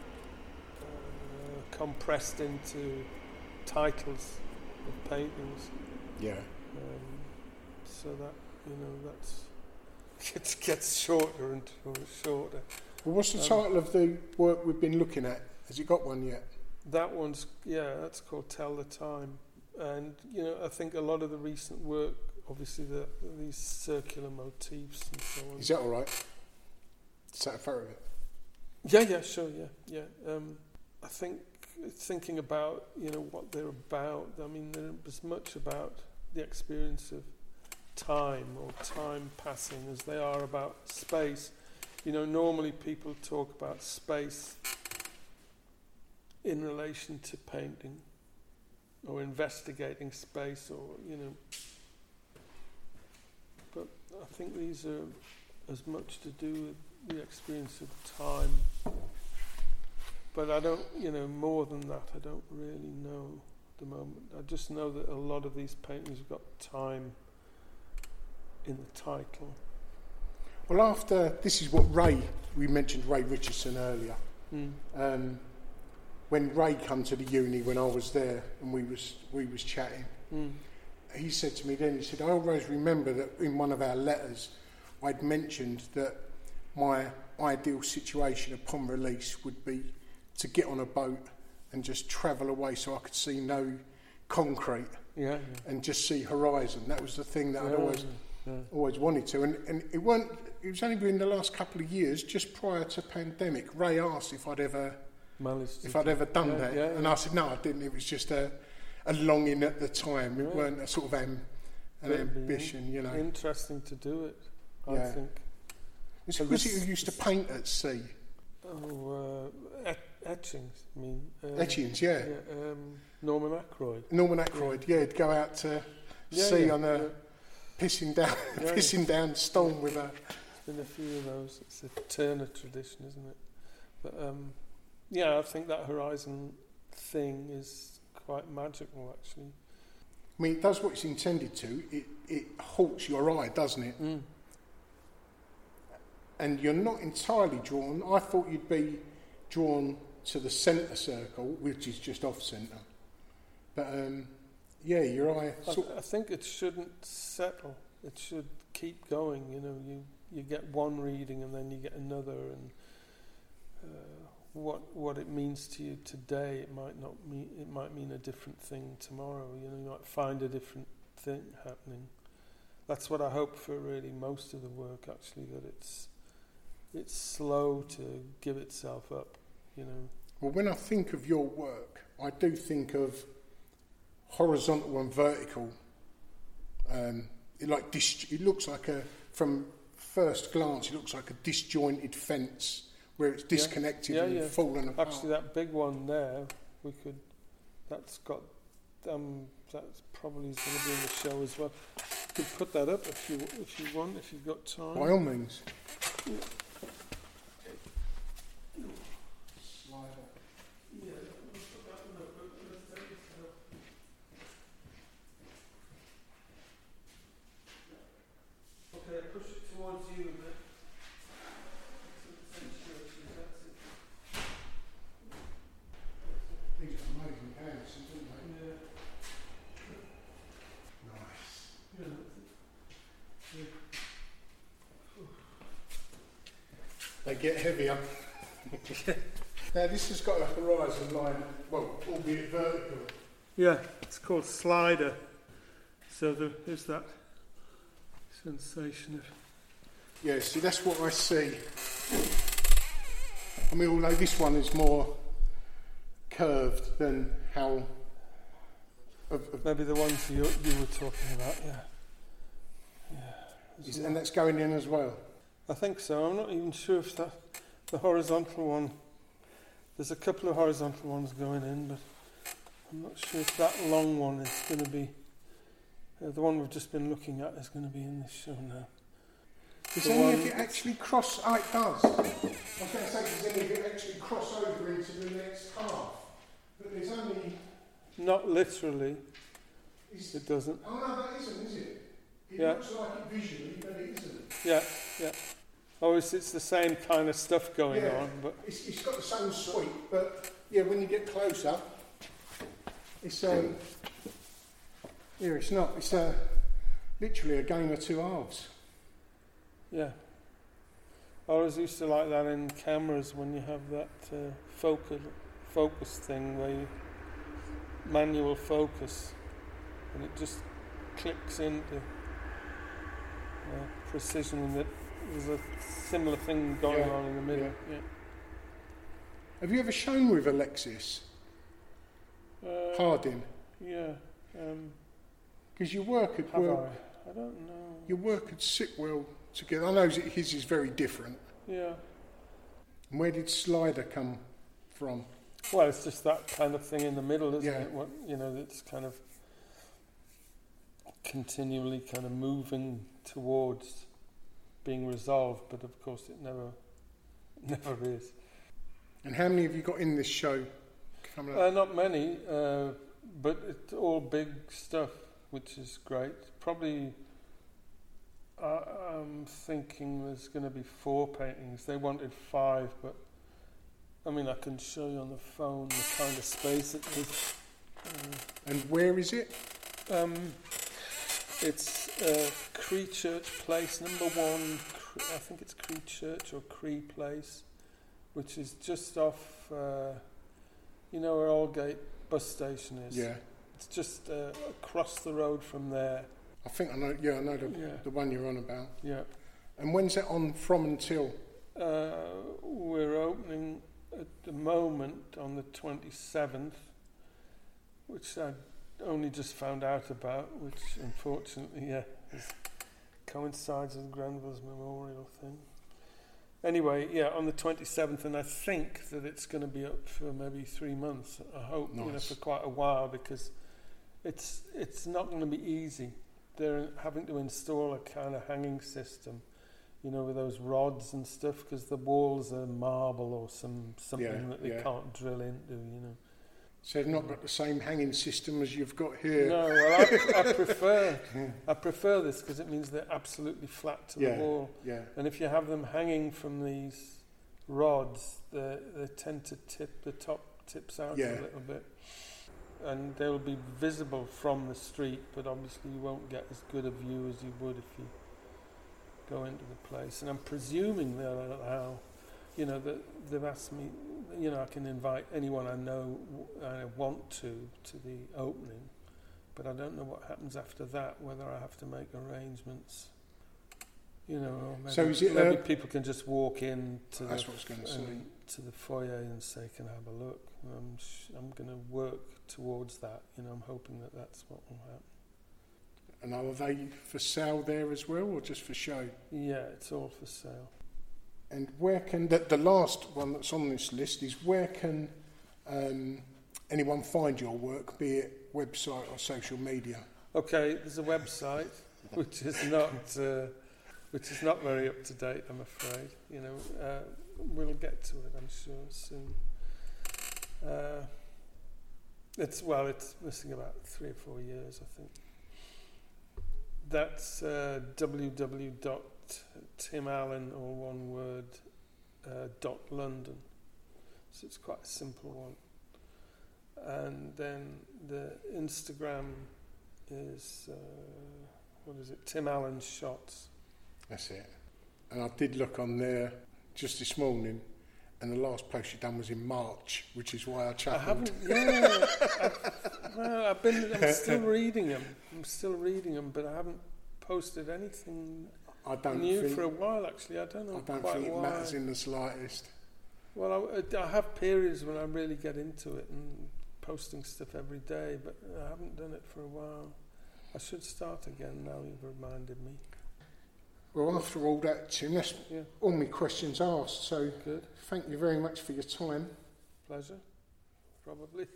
uh, compressed into titles of paintings. Yeah. Um, so that, you know, that's it gets shorter and shorter. Well, what's the Um, title of the work we've been looking at? Has it got one yet? That one's, yeah, that's called Tell the Time. And, you know, I think a lot of the recent work, obviously the, these circular motifs and so on. Is that all right? Is that a fair of it? Yeah, yeah, sure, yeah, yeah. Um, I think thinking about, you know, what they're about, I mean, they're as much about the experience of time or time passing as they are about space. You know, normally people talk about space in relation to painting or investigating space, or, you know, but I think these are as much to do with the experience of time. But I don't, you know, more than that, I don't really know at the moment. I just know that a lot of these paintings have got time in the title. Well, after, this is what Ray, we mentioned Ray Richardson earlier. Mm. Um, when Ray come to the uni when I was there and we was we was chatting, Mm. he said to me then, he said, I always remember that in one of our letters I'd mentioned that my ideal situation upon release would be to get on a boat and just travel away so I could see no concrete Yeah, yeah. and just see horizon. That was the thing that I'd Yeah, always yeah. always wanted to. And, and it weren't it was only in the last couple of years, just prior to pandemic, Ray asked if I'd ever Managed if to I'd do- ever done yeah, that. yeah, And yeah. I said, no, I didn't. It was just a, a longing at the time. It Yeah. weren't a sort of am, an It'd be ambition, you know. Interesting to do it, I Yeah. think. Was, So was this- it who used to paint at sea? Oh, uh, et- etchings, I mean. Uh, Etchings, yeah. yeah um, Norman Ackroyd. Norman Ackroyd, yeah, he'd go out to Yeah, sea yeah, on a yeah. pissing down, Yeah, pissing down stone with a. There's been a few of those. It's a Turner tradition, isn't it? But um, yeah, I think that horizon thing is quite magical, actually. I mean, it does what it's intended to. It it halts your eye, doesn't it? Mm. And you're not entirely drawn. I thought you'd be drawn to the centre circle, which is just off centre. But um, yeah, your eye. I, Sort I think it shouldn't settle. It should keep going. You know, you, you get one reading and then you get another, and uh, what what it means to you today, it might not mean. It might mean a different thing tomorrow. You know, you might find a different thing happening. That's what I hope for. Really, most of the work, actually, that it's it's slow to give itself up. You know. well, when I think of your work, I do think of horizontal and vertical. Um, it like dis- it looks like a from first glance, it looks like a disjointed fence where it's disconnected yeah. Yeah, and yeah. fallen apart. Actually, that big one there, we could. That's got. Um, that's probably going to be in the show as well. You could put that up if you if you want, if you've got time. By all means. Yeah. Okay, push it towards you a bit. These are amazing canvases, aren't they? Yeah. Nice. Yeah. They get heavier. Now this has got a horizon line, well, albeit vertical. Yeah, it's called slider. So there is that sensation of. Yeah, see, that's what I see. I mean, although this one is more curved than how. Of, of Maybe the ones you you were talking about, yeah. Yeah. is, and that's going in as well. I think so. I'm not even sure if that the horizontal one. There's a couple of horizontal ones going in, but I'm not sure if that long one is going to be. Uh, the one we've just been looking at is going to be in this show now. Does The any one- of it actually cross? Oh, it does. I was going to say, does any of it actually cross over into the next half? But there's only. Not literally. Is, It doesn't. oh no, that isn't, is it? It Yeah. looks like it visually, but it isn't. Yeah, yeah. Obviously, it's the same kind of stuff going Yeah. on, but It's, it's got the same sweep, but yeah, when you get closer, it's um, yeah, it's not. It's uh, literally a game of two halves. yeah. I always used to like that in cameras when you have that uh, focus focus thing where you manual focus and it just clicks into uh, precision, and that there's a similar thing going Yeah, on in the middle. yeah. Yeah. Have you ever shown with Alexis Uh, Harding? Yeah. Um, Because your work could have well, I? I don't know. your work could sit well together. I know that his is very different. Yeah. And where did Slider come from? Well, it's just that kind of thing in the middle, isn't Yeah. it? What, you know, it's kind of continually kind of moving towards being resolved, but of course it never, never is. And how many have you got in this show coming up? Uh, not many, uh, but it's all big stuff, which is great. Probably, uh, I'm thinking there's going to be four paintings. They wanted five, but I mean, I can show you on the phone the kind of space it is. Uh, And where is it? Um, it's uh, Cree Church Place, number one. Cre- I think it's Cree Church or Cree Place, which is just off. Uh, you know where Aldgate bus station is. Yeah, It's just uh, across the road from there. I think I know. Yeah, I know the Yeah. the one you're on about. Yeah. And when's that on from until? Uh, we're opening at the moment on the twenty-seventh, which I only just found out about, which unfortunately, yeah, is, coincides with Granville's memorial thing. Anyway, yeah, on the twenty-seventh, and I think that it's going to be up for maybe three months. I hope, you know, Nice. for quite a while, because it's it's not going to be easy. They're having to install a kind of hanging system, you know, with those rods and stuff, because the walls are marble or some something Yeah, that they yeah. can't drill into, you know. So they've not got the same hanging system as you've got here. No, well, I, I prefer I prefer this because it means they're absolutely flat to Yeah, the wall. yeah. And if you have them hanging from these rods, they they tend to tip the top tips out Yeah. a little bit, and they'll be visible from the street. But obviously, you won't get as good a view as you would if you go into the place. And I'm presuming they'll allow, you know, that they've asked me, you know, I can invite anyone I know I want to to the opening, but I don't know what happens after that, whether I have to make arrangements. You know, or maybe, So is it, maybe uh, people can just walk in to That's the, what I was going to say. um, to the foyer and say, "Can I have a look?" And I'm sh- I'm going to work towards that. You know, I'm hoping that that's what will happen. And are they for sale there as well, or just for show? Yeah, it's all for sale. And where can the, the last one that's on this list is where can um, anyone find your work, be it website or social media? Okay, there's a website which is not uh, which is not very up to date, I'm afraid. You know, uh, we'll get to it, I'm sure, soon. Uh, it's well, it's missing about three or four years, I think. That's uh, w w w dot tim allen, or one word, uh, dot London. So it's quite a simple one. And then the Instagram is, uh, what is it, Tim Allen Shots. That's it. And I did look on there just this morning, and the last post you done was in March, which is why I chuckled. I haven't, yeah. I've, well, I've been, I'm still reading them. I'm still reading them, but I haven't posted anything I don't new think, for a while, actually. I don't know I don't quite think it why. matters in the slightest. Well, I, I have periods when I really get into it and posting stuff every day, but I haven't done it for a while. I should start again now you've reminded me. Well, after all that, Tim, that's Yeah. all my questions asked, so Good. thank you very much for your time. Pleasure, probably.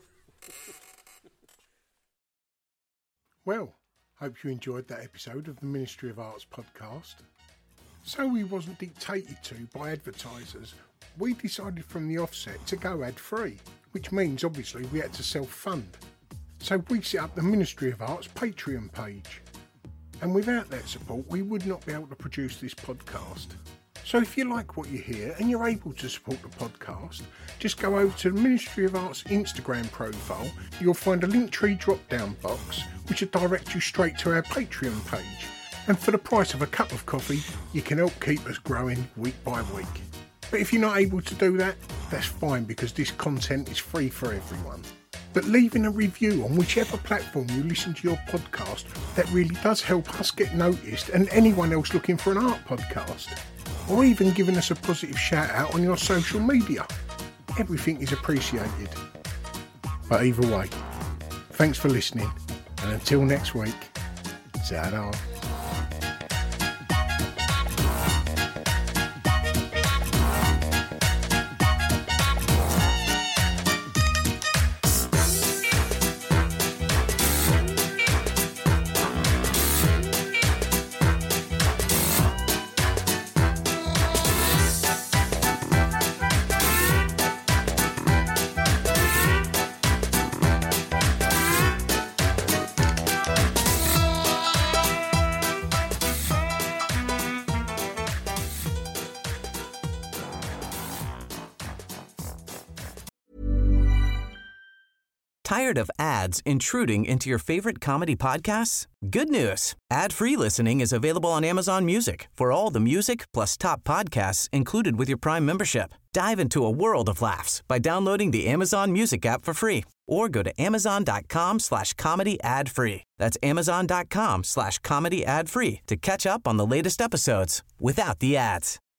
Well, hope you enjoyed that episode of the Ministry of Arts podcast. So we wasn't dictated to by advertisers, we decided from the offset to go ad-free, which means obviously we had to self-fund. So we set up the Ministry of Arts Patreon page. And without that support, we would not be able to produce this podcast. So if you like what you hear and you're able to support the podcast, just go over to the Ministry of Arts Instagram profile. You'll find a Linktree drop-down box, which will direct you straight to our Patreon page. And for the price of a cup of coffee, you can help keep us growing week by week. But if you're not able to do that, that's fine, because this content is free for everyone. But leaving a review on whichever platform you listen to your podcast, that really does help us get noticed and anyone else looking for an art podcast. Or even giving us a positive shout out on your social media. Everything is appreciated. But either way, thanks for listening, and until next week, ta-da. Tired of ads intruding into your favorite comedy podcasts? Good news. Ad-free listening is available on Amazon Music for all the music plus top podcasts included with your Prime membership. Dive into a world of laughs by downloading the Amazon Music app for free or go to amazon.com slash comedy ad free. That's amazon.com slash comedy ad free to catch up on the latest episodes without the ads.